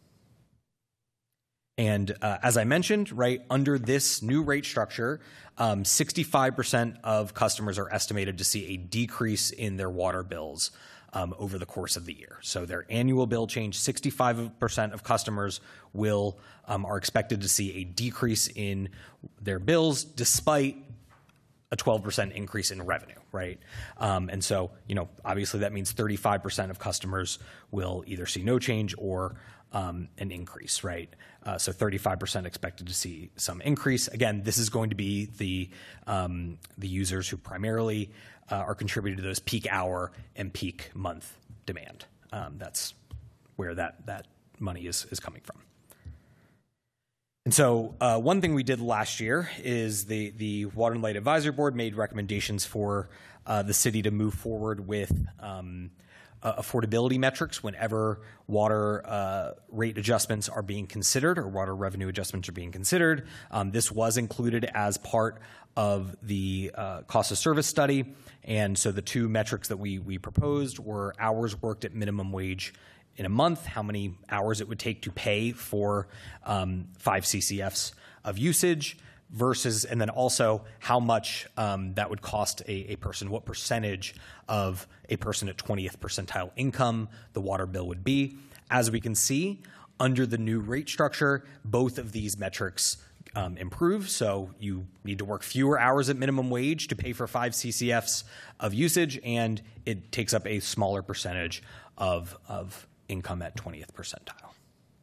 And as I mentioned, right, under this new rate structure, 65% of customers are estimated to see a decrease in their water bills over the course of the year. So their annual bill change, 65% of customers are expected to see a decrease in their bills despite a 12% increase in revenue, right? And so, obviously that means 35% of customers will either see no change or an increase, right? So 35% expected to see some increase. Again, this is going to be the users who primarily are contributing to those peak hour and peak month demand. That's where that money is coming from. And so one thing we did last year is the Water and Light Advisory Board made recommendations for the city to move forward with affordability metrics whenever water rate adjustments are being considered or water revenue adjustments are being considered. This was included as part of the cost of service study. And so the two metrics that we proposed were hours worked at minimum wage in a month, how many hours it would take to pay for 5 CCFs of usage, versus, and then also how much that would cost a person, what percentage of a person at 20th percentile income the water bill would be. As we can see, under the new rate structure, both of these metrics improve. So you need to work fewer hours at minimum wage to pay for 5 CCFs of usage, and it takes up a smaller percentage of income at 20th percentile.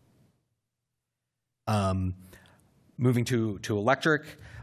Moving to electric,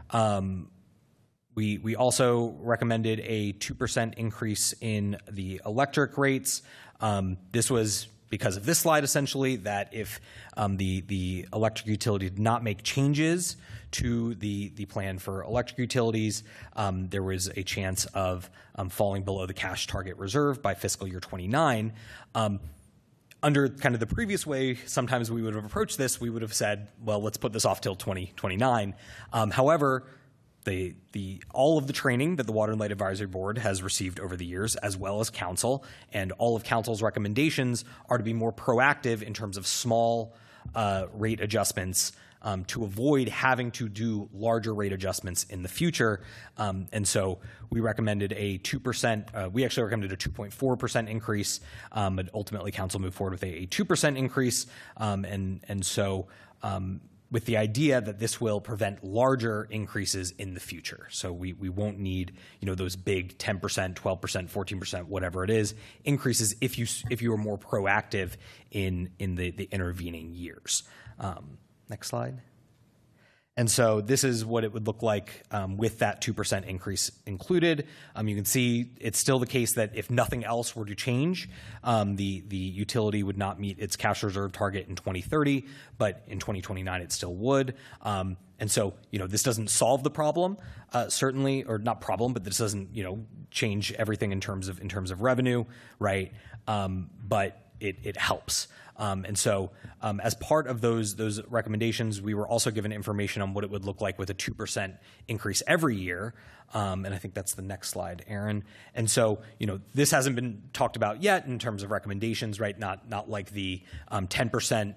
we also recommended a 2% increase in the electric rates. This was because of this slide, essentially, that if the electric utility did not make changes to the plan for electric utilities, there was a chance of falling below the cash target reserve by fiscal year 29. Under kind of the previous way, sometimes we would have approached this, we would have said, well, let's put this off till 2029. However, all of the training that the Water and Light Advisory Board has received over the years, as well as council, and all of council's recommendations are to be more proactive in terms of small rate adjustments to avoid having to do larger rate adjustments in the future. And so we recommended a 2%, we actually recommended a 2.4% increase, but ultimately council moved forward with a 2% increase. And so with the idea that this will prevent larger increases in the future. So we won't need, those big 10%, 12%, 14%, whatever it is, increases if you are more proactive in the intervening years. Next slide. And so this is what it would look like with that 2% increase included. You can see it's still the case that if nothing else were to change, the utility would not meet its cash reserve target in 2030, but in 2029 it still would. And so, this doesn't solve the problem, certainly, or not problem, but this doesn't, change everything in terms of revenue, right? But it helps. And so as part of those recommendations, we were also given information on what it would look like with a 2% increase every year. And I think that's the next slide, Aaron. And so, this hasn't been talked about yet in terms of recommendations, right? Not like the 10%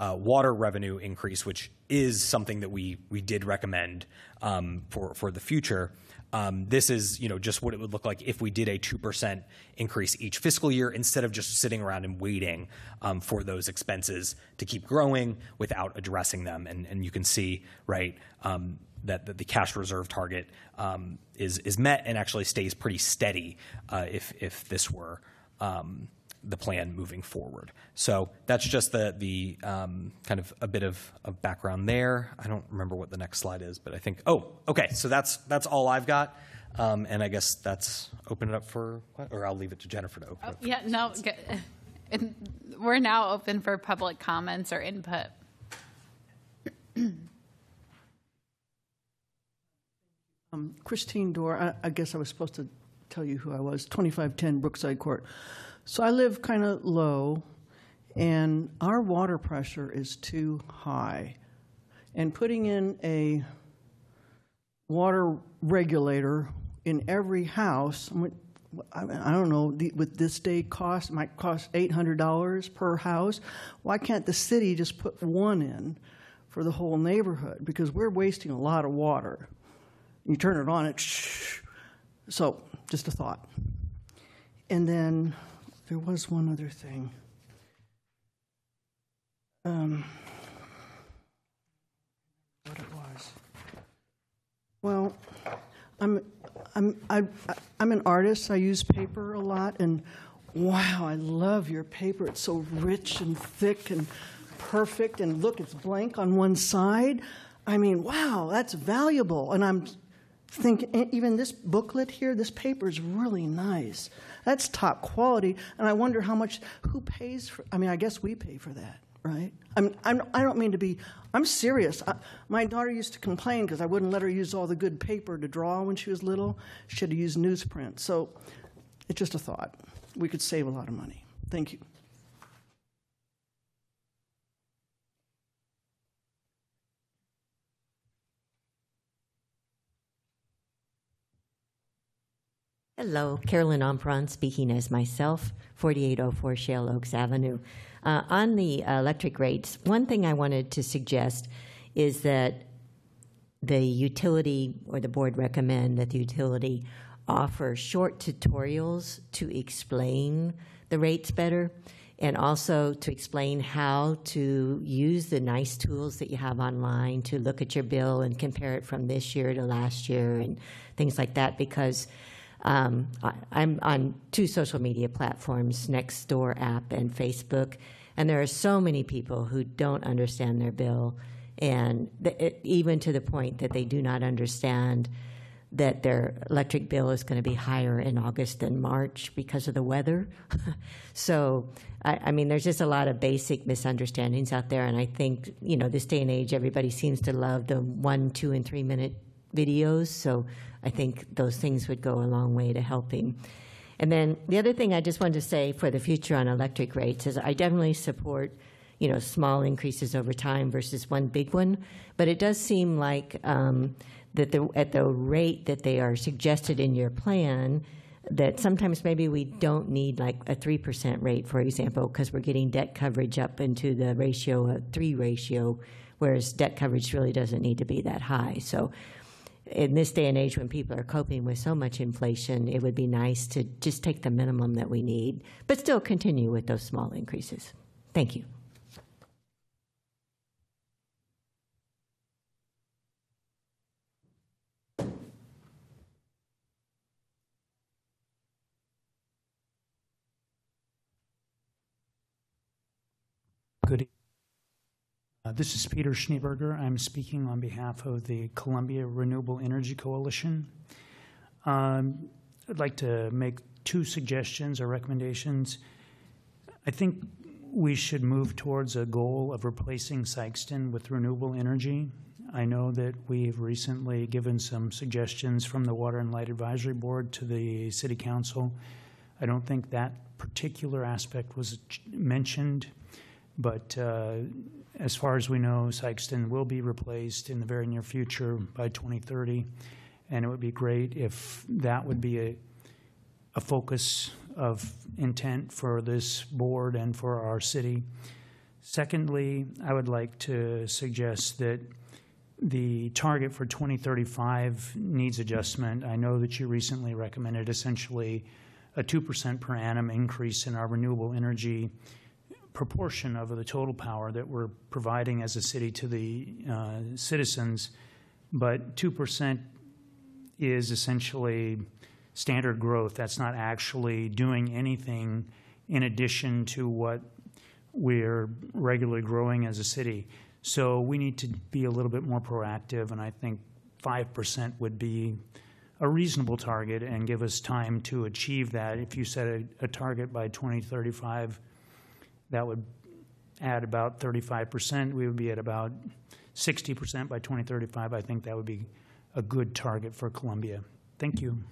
water revenue increase, which is something that we did recommend for the future. This is, just what it would look like if we did a 2% increase each fiscal year instead of just sitting around and waiting for those expenses to keep growing without addressing them. And you can see, right, that the cash reserve target is met and actually stays pretty steady if this were the plan moving forward. So that's just the kind of a bit of background there. I don't remember what the next slide is, but I think, okay, so that's all I've got. And I guess that's open it up for, or I'll leave it to Jennifer to open it. Yeah, no, we're now open for public comments or input. Christine Dorr, I guess I was supposed to tell you who I was, 2510 Brookside Court. So I live kind of low, and our water pressure is too high. And putting in a water regulator in every house, I don't know, with this day cost, it might cost $800 per house. Why can't the city just put one in for the whole neighborhood? Because we're wasting a lot of water. You turn it on, so just a thought. And then there was one other thing. What it was? Well, I'm an artist. I use paper a lot, and wow, I love your paper. It's so rich and thick and perfect. And look, it's blank on one side. I mean, wow, that's valuable. And I'm thinking, even this booklet here, this paper is really nice. That's top quality, and I wonder who pays for, I guess we pay for that, right? I don't mean to be, I'm serious. My daughter used to complain because I wouldn't let her use all the good paper to draw when she was little. She had to use newsprint. So it's just a thought. We could save a lot of money. Thank you. Hello, Carolyn Ompron speaking as myself, 4804 Shale Oaks Avenue. On the electric rates, one thing I wanted to suggest is that the utility or the board recommend that the utility offer short tutorials to explain the rates better and also to explain how to use the nice tools that you have online to look at your bill and compare it from this year to last year and things like that, because I'm on 2 social media platforms, Nextdoor app and Facebook, and there are so many people who don't understand their bill, and even to the point that they do not understand that their electric bill is going to be higher in August than March because of the weather. So, there's just a lot of basic misunderstandings out there, and I think, this day and age, everybody seems to love the 1, 2, and 3 minute videos, so I think those things would go a long way to helping. And then the other thing I just wanted to say for the future on electric rates is I definitely support, small increases over time versus one big one, but it does seem like that at the rate that they are suggested in your plan, that sometimes maybe we don't need like a 3% rate, for example, because we're getting debt coverage up into the ratio, a 3 ratio, whereas debt coverage really doesn't need to be that high. So in this day and age when people are coping with so much inflation, it would be nice to just take the minimum that we need, but still continue with those small increases. Thank you. Good. This is Peter Schneeberger. I'm speaking on behalf of the Columbia Renewable Energy Coalition. I'd like to make 2 suggestions or recommendations. I think we should move towards a goal of replacing Sikeston with renewable energy. I know that we've recently given some suggestions from the Water and Light Advisory Board to the City Council. I don't think that particular aspect was mentioned, but as far as we know, Sikeston will be replaced in the very near future by 2030, and it would be great if that would be a focus of intent for this board and for our city. Secondly, I would like to suggest that the target for 2035 needs adjustment. I know that you recently recommended essentially a 2% per annum increase in our renewable energy proportion of the total power that we're providing as a city to the citizens, but 2% is essentially standard growth. That's not actually doing anything in addition to what we're regularly growing as a city. So we need to be a little bit more proactive, and I think 5% would be a reasonable target and give us time to achieve that. If you set a target by 2035, that would add about 35%. We would be at about 60% by 2035. I think that would be a good target for Columbia. Thank you.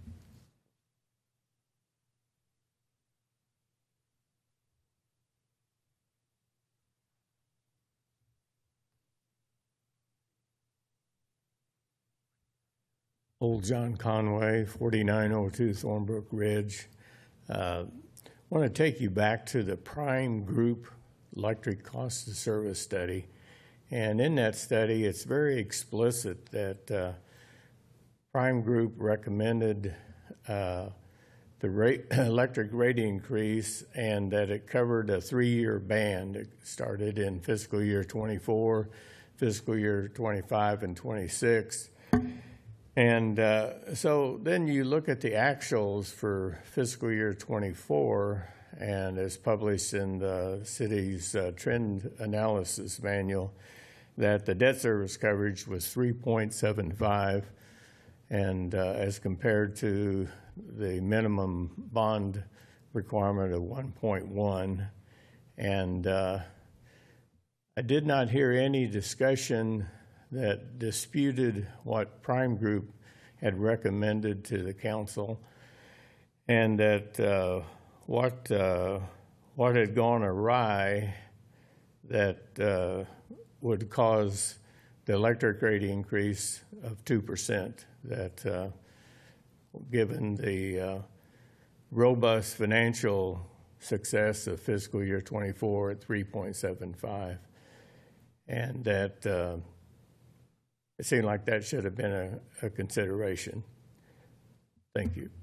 Old John Conway, 4902 Thornbrook Ridge. I want to take you back to the Prime Group Electric Cost of Service study. And in that study, it's very explicit that Prime Group recommended the electric rate increase and that it covered a 3-year band. It started in fiscal year 24, fiscal year 25, and 26. And so then you look at the actuals for fiscal year 24, and as published in the city's trend analysis manual, that the debt service coverage was 3.75, and as compared to the minimum bond requirement of 1.1. And I did not hear any discussion that disputed what Prime Group had recommended to the council, and that what had gone awry that would cause the electric rate increase of 2%, that given the robust financial success of fiscal year 24 at 3.75, and that it seemed like that should have been a consideration. Thank you.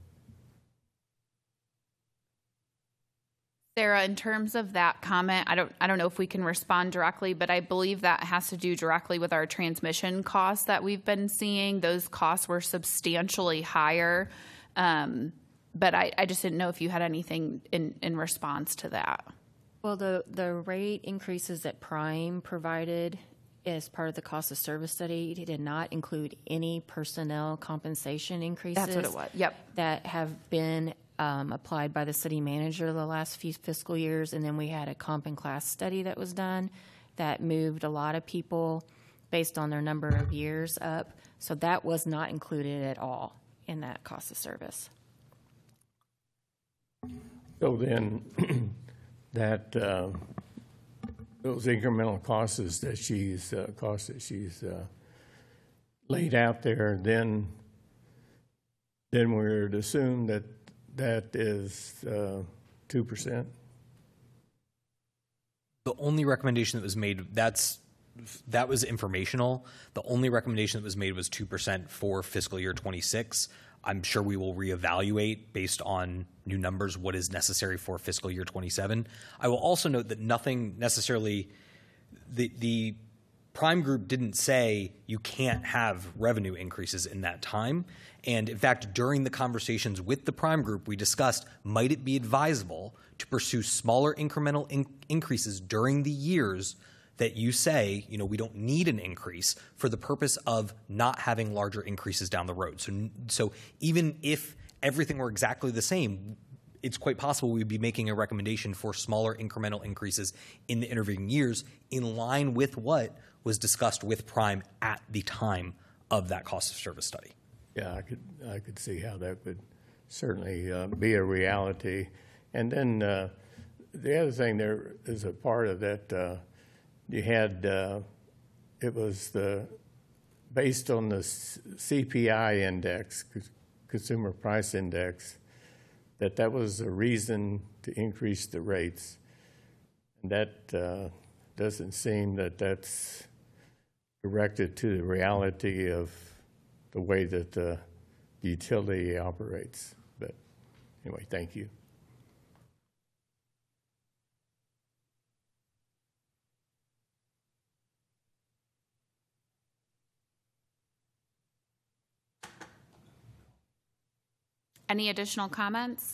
Sarah, in terms of that comment, I don't know if we can respond directly, but I believe that has to do directly with our transmission costs that we've been seeing. Those costs were substantially higher, but I just didn't know if you had anything in response to that. Well, the rate increases that Prime provided as part of the cost of service study did not include any personnel compensation increases. That's what it was. Yep. That have been applied by the city manager the last few fiscal years. And then we had a comp and class study that was done that moved a lot of people based on their number of years up. So that was not included at all in that cost of service. So then that those incremental costs that she's laid out there, then we're to assume that is 2%. The only recommendation that was made, that was informational. The only recommendation that was made was 2% for fiscal year 26. I'm sure we will reevaluate based on new numbers what is necessary for fiscal year 27. I will also note that nothing necessarily, the Prime Group didn't say you can't have revenue increases in that time. And in fact, during the conversations with the Prime Group, we discussed, might it be advisable to pursue smaller incremental increases during the years that you say, we don't need an increase for the purpose of not having larger increases down the road. So even if everything were exactly the same, it's quite possible we'd be making a recommendation for smaller incremental increases in the intervening years in line with what was discussed with Prime at the time of that cost of service study. Yeah, I could see how that would certainly be a reality. And then the other thing there is a part of that you had, it was based on the CPI index, Consumer Price Index, that was a reason to increase the rates. And that doesn't seem that that's directed to the reality of the way that the utility operates. But anyway, thank you. Any additional comments?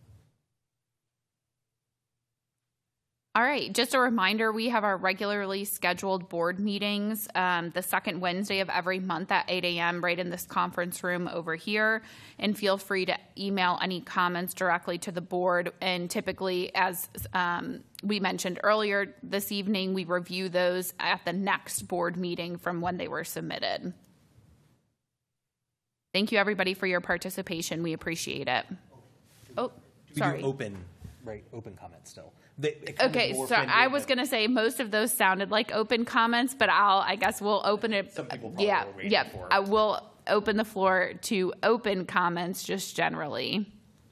All right, just a reminder, we have our regularly scheduled board meetings the second Wednesday of every month at 8 a.m. right in this conference room over here. And feel free to email any comments directly to the board. And typically, as we mentioned earlier this evening, we review those at the next board meeting from when they were submitted. Thank you, everybody, for your participation. We appreciate it. Oh, sorry. We do open comments still. Okay, so I was going to say most of those sounded like open comments, but I guess we'll open it. Some people probably were waiting for it. I will open the floor to open comments just generally.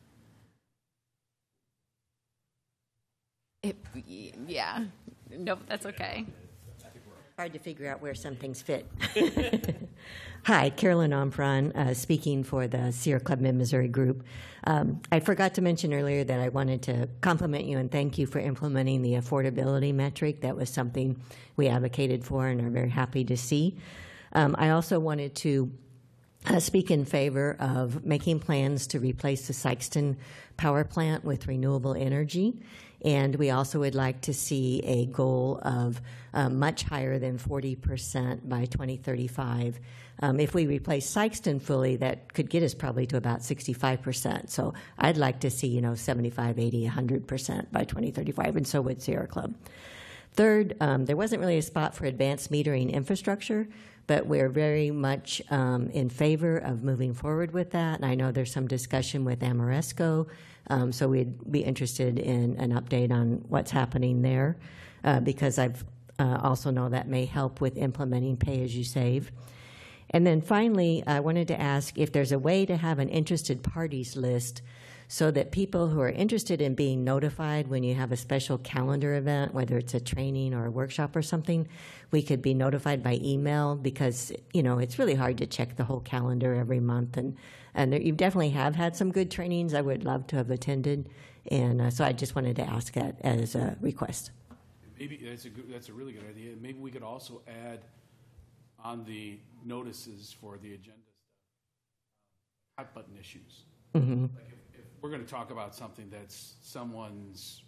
Yeah, no, that's okay. Hard to figure out where some things fit. Hi, Carolyn Omfron, speaking for the Sierra Club Mid-Missouri Group. I forgot to mention earlier that I wanted to compliment you and thank you for implementing the affordability metric. That was something we advocated for and are very happy to see. I also wanted to speak in favor of making plans to replace the Sikeston power plant with renewable energy. And we also would like to see a goal of much higher than 40% by 2035. If we replace Sikeston fully, that could get us probably to about 65%. So I'd like to see, 75, 80, 100% by 2035, and so would Sierra Club. Third, there wasn't really a spot for advanced metering infrastructure, but we're very much in favor of moving forward with that. And I know there's some discussion with Amoresco, so we'd be interested in an update on what's happening there, because I've also know that may help with implementing pay-as-you-save. And then finally, I wanted to ask if there's a way to have an interested parties list so that people who are interested in being notified when you have a special calendar event, whether it's a training or a workshop or something, we could be notified by email, because, it's really hard to check the whole calendar every month. And you definitely have had some good trainings I would love to have attended. And so I just wanted to ask that as a request. Maybe that's a really good idea. Maybe we could also add on the notices for the agenda stuff, hot button issues. Mm-hmm. Like if we're going to talk about something that's someone's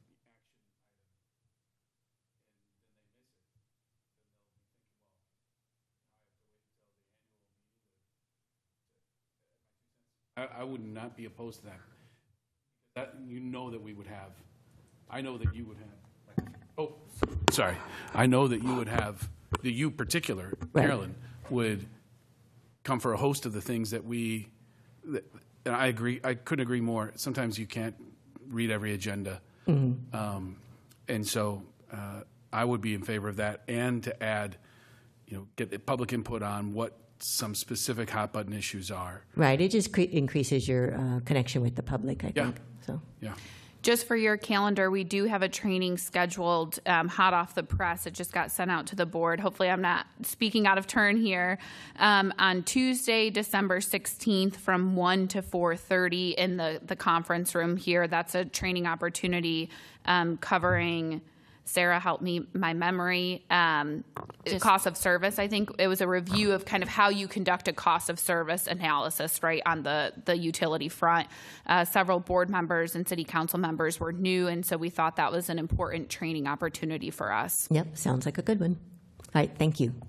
I would not be opposed to that. That that we would have. I know that you would have. Oh, sorry. I know that you would have. That you, particular, Carolyn, would come for a host of the things that and I agree. I couldn't agree more. Sometimes you can't read every agenda, and so I would be in favor of that, and to add, get the public input on what some specific hot button issues are. Right. It just increases your connection with the public, I think. So. Yeah. Just for your calendar, we do have a training scheduled hot off the press. It just got sent out to the board. Hopefully I'm not speaking out of turn here. On Tuesday, December 16th from 1 to 4:30 in the conference room here. That's a training opportunity covering, Sarah, help me, my memory, cost of service. I think it was a review of kind of how you conduct a cost of service analysis, right, on the utility front. Several board members and city council members were new, and so we thought that was an important training opportunity for us. Yep, sounds like a good one. All right, thank you.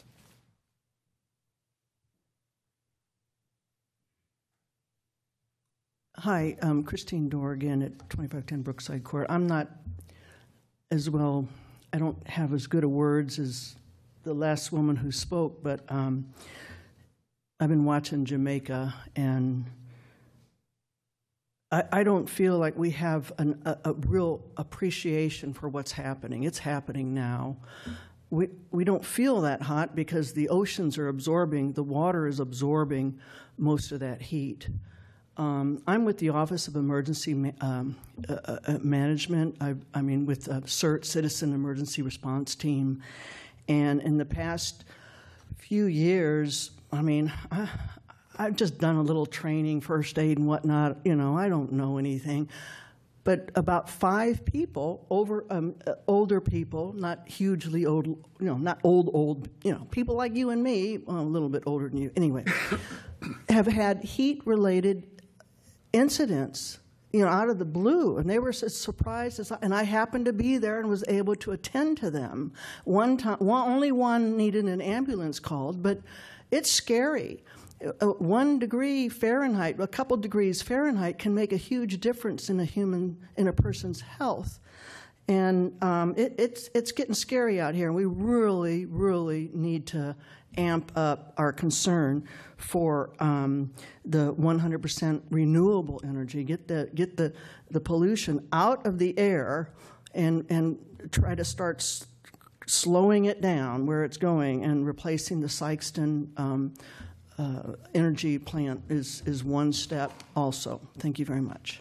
Hi, Christine Dorr again at 2510 Brookside Court. I'm not as well, I don't have as good a words as the last woman who spoke, but I've been watching Jamaica, and I don't feel like we have a real appreciation for what's happening. It's happening now. We don't feel that hot because the oceans are absorbing, the water is absorbing most of that heat. I'm with the Office of Emergency Management. I mean, with CERT, Citizen Emergency Response Team. And in the past few years, I mean, I've just done a little training, first aid and whatnot. You know, I don't know anything. But about 5 people, older people, not hugely old, you know, not old, you know, people like you and me, well, a little bit older than you, anyway, have had heat-related incidents, you know, out of the blue, and they were as surprised as and I happened to be there and was able to attend to them. Only one needed an ambulance called, but it's scary. 1 degree Fahrenheit, a couple degrees Fahrenheit, can make a huge difference in a person's health, and it's getting scary out here. And we really, really need to amp up our concern for the 100% renewable energy. Get the pollution out of the air, and try to start slowing it down where it's going, and replacing the Sikeston energy plant is one step also. Thank you very much.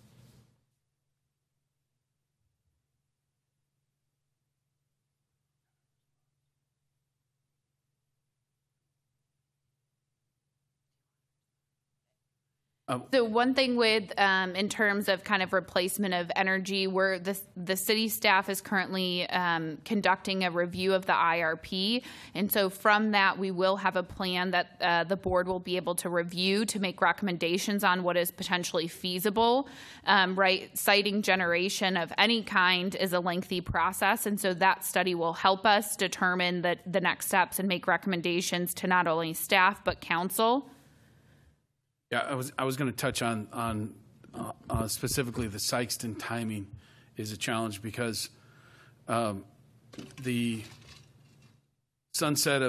So one thing with, in terms of kind of replacement of energy, where the city staff is currently conducting a review of the IRP. And so from that, we will have a plan that the board will be able to review to make recommendations on what is potentially feasible. Right, siting generation of any kind is a lengthy process. And so that study will help us determine the next steps and make recommendations to not only staff, but council. Yeah, I was going to touch on specifically the Sikeston timing is a challenge, because the sunset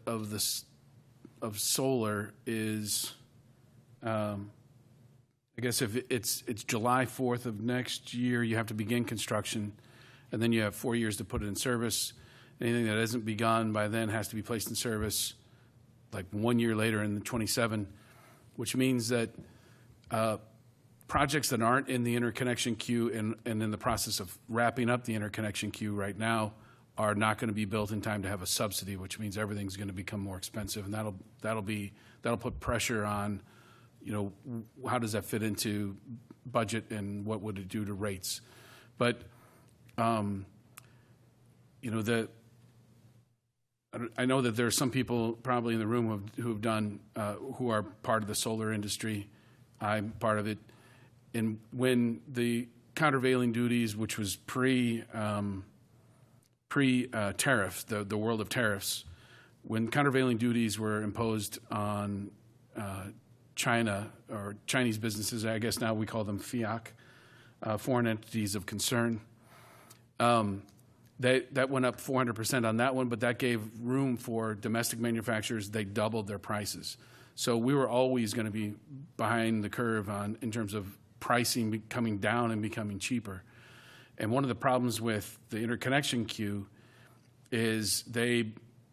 of solar is, I guess if it's July 4th of next year, you have to begin construction, and then you have 4 years to put it in service. Anything that hasn't begun by then has to be placed in service like 1 year later in 27. Which means that projects that aren't in the interconnection queue and in the process of wrapping up the interconnection queue right now are not going to be built in time to have a subsidy, which means everything's going to become more expensive, and that'll put pressure on, you know, how does that fit into budget and what would it do to rates? But you know, I know that there are some people probably in the room who have done, who are part of the solar industry. I'm part of it. And when the countervailing duties, which was pre-tariff, the world of tariffs, when countervailing duties were imposed on China, or Chinese businesses, I guess now we call them FIAC, foreign entities of concern, that went up 400% on that one, but that gave room for domestic manufacturers. They doubled their prices. So we were always going to be behind the curve in terms of pricing coming down and becoming cheaper. And one of the problems with the interconnection queue is they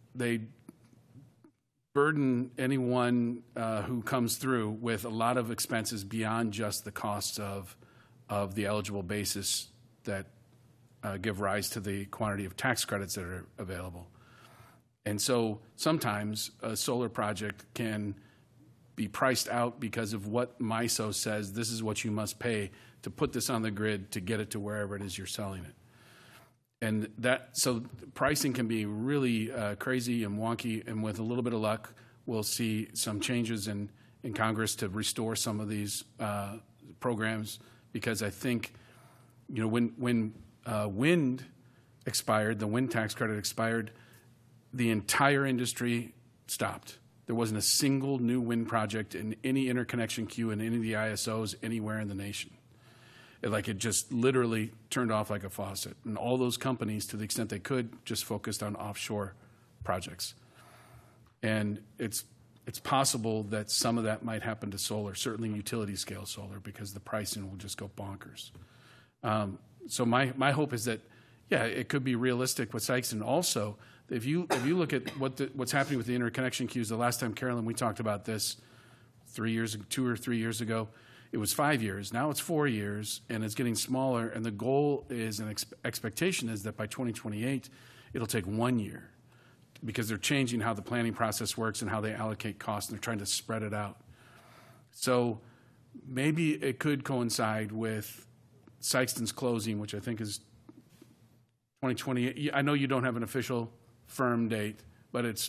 burden anyone who comes through with a lot of expenses beyond just the costs of the eligible basis that give rise to the quantity of tax credits that are available. And so sometimes a solar project can be priced out because of what MISO says this is what you must pay to put this on the grid to get it to wherever it is you're selling it. And so pricing can be really crazy and wonky, and with a little bit of luck, we'll see some changes in Congress to restore some of these programs, because I think, you know, when wind expired, the wind tax credit expired, the entire industry stopped. There wasn't a single new wind project in any interconnection queue in any of the ISOs anywhere in the nation. It just literally turned off like a faucet. And all those companies, to the extent they could, just focused on offshore projects. And it's possible that some of that might happen to solar, certainly utility scale solar, because the pricing will just go bonkers. So my hope is that, yeah, it could be realistic with Sikeston. Also, if you look at what's happening with the interconnection queues, the last time, Carolyn, we talked about this 2 or 3 years ago, it was 5 years. Now it's 4 years, and it's getting smaller. And the goal is, an expectation is that by 2028, it'll take 1 year, because they're changing how the planning process works and how they allocate costs, and they're trying to spread it out. So maybe it could coincide with Sykeston's closing, which I think is 2028. I know you don't have an official firm date, but it's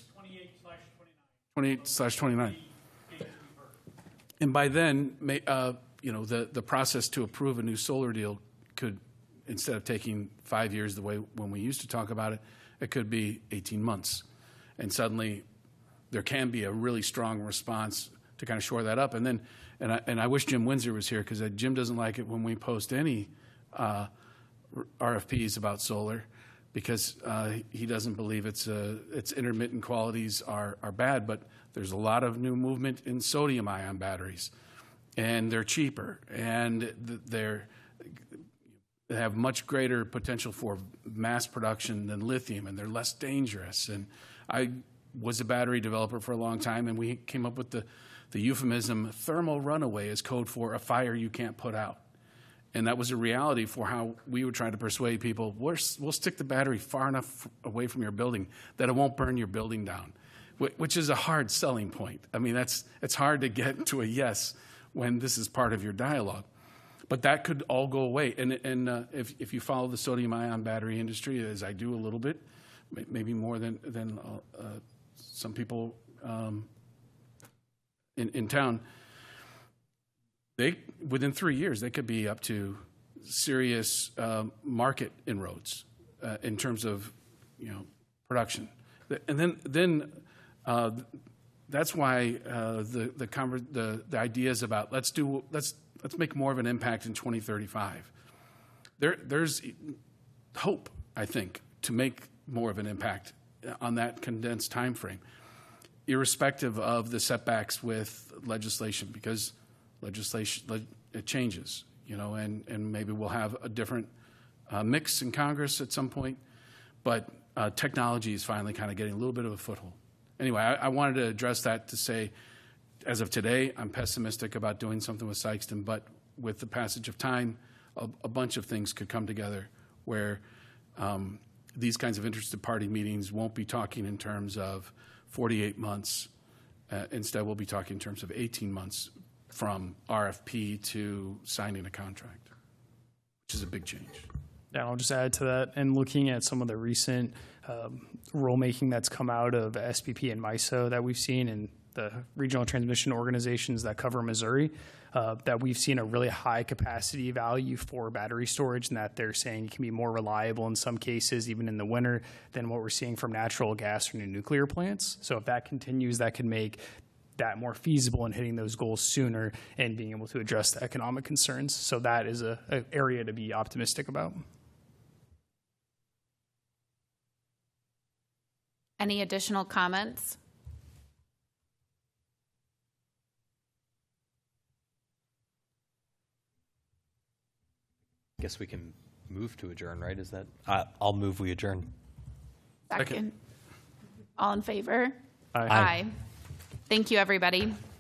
28/29. And by then, the process to approve a new solar deal could, instead of taking 5 years the way when we used to talk about it, it could be 18 months. And suddenly there can be a really strong response to kind of shore that up. And then, and I wish Jim Windsor was here, because Jim doesn't like it when we post any RFPs about solar, because he doesn't believe its intermittent qualities are bad. But there's a lot of new movement in sodium-ion batteries, and they're cheaper, and they have much greater potential for mass production than lithium, and they're less dangerous. And I was a battery developer for a long time, and we came up with the euphemism thermal runaway as code for a fire you can't put out. And that was a reality for how we were trying to persuade people, we'll stick the battery far enough away from your building that it won't burn your building down, which is a hard selling point. I mean, it's hard to get to a yes when this is part of your dialogue. But that could all go away. And if you follow the sodium-ion battery industry, as I do a little bit, maybe more than some people in town, within 3 years, they could be up to serious market inroads in terms of production. And then that's why the ideas about let's make more of an impact in 2035. There's hope, I think, to make more of an impact on that condensed time frame, irrespective of the setbacks with legislation, because legislation it changes, and maybe we'll have a different mix in Congress at some point, but technology is finally kind of getting a little bit of a foothold. Anyway, I wanted to address that to say, as of today, I'm pessimistic about doing something with Sykeston, but with the passage of time, a bunch of things could come together where these kinds of interested party meetings won't be talking in terms of 48 months. Instead, we'll be talking in terms of 18 months from RFP to signing a contract, which is a big change. Yeah, I'll just add to that. And looking at some of the recent rulemaking that's come out of SPP and MISO that we've seen in the regional transmission organizations that cover Missouri, that we've seen a really high capacity value for battery storage, and that they're saying it can be more reliable in some cases, even in the winter, than what we're seeing from natural gas or new nuclear plants. So if that continues, that can make that more feasible in hitting those goals sooner and being able to address the economic concerns. So that is an area to be optimistic about. Any additional comments? I guess we can move to adjourn, right? Is that? I'll move we adjourn. Second. All in favor? Aye. Aye. Thank you, everybody.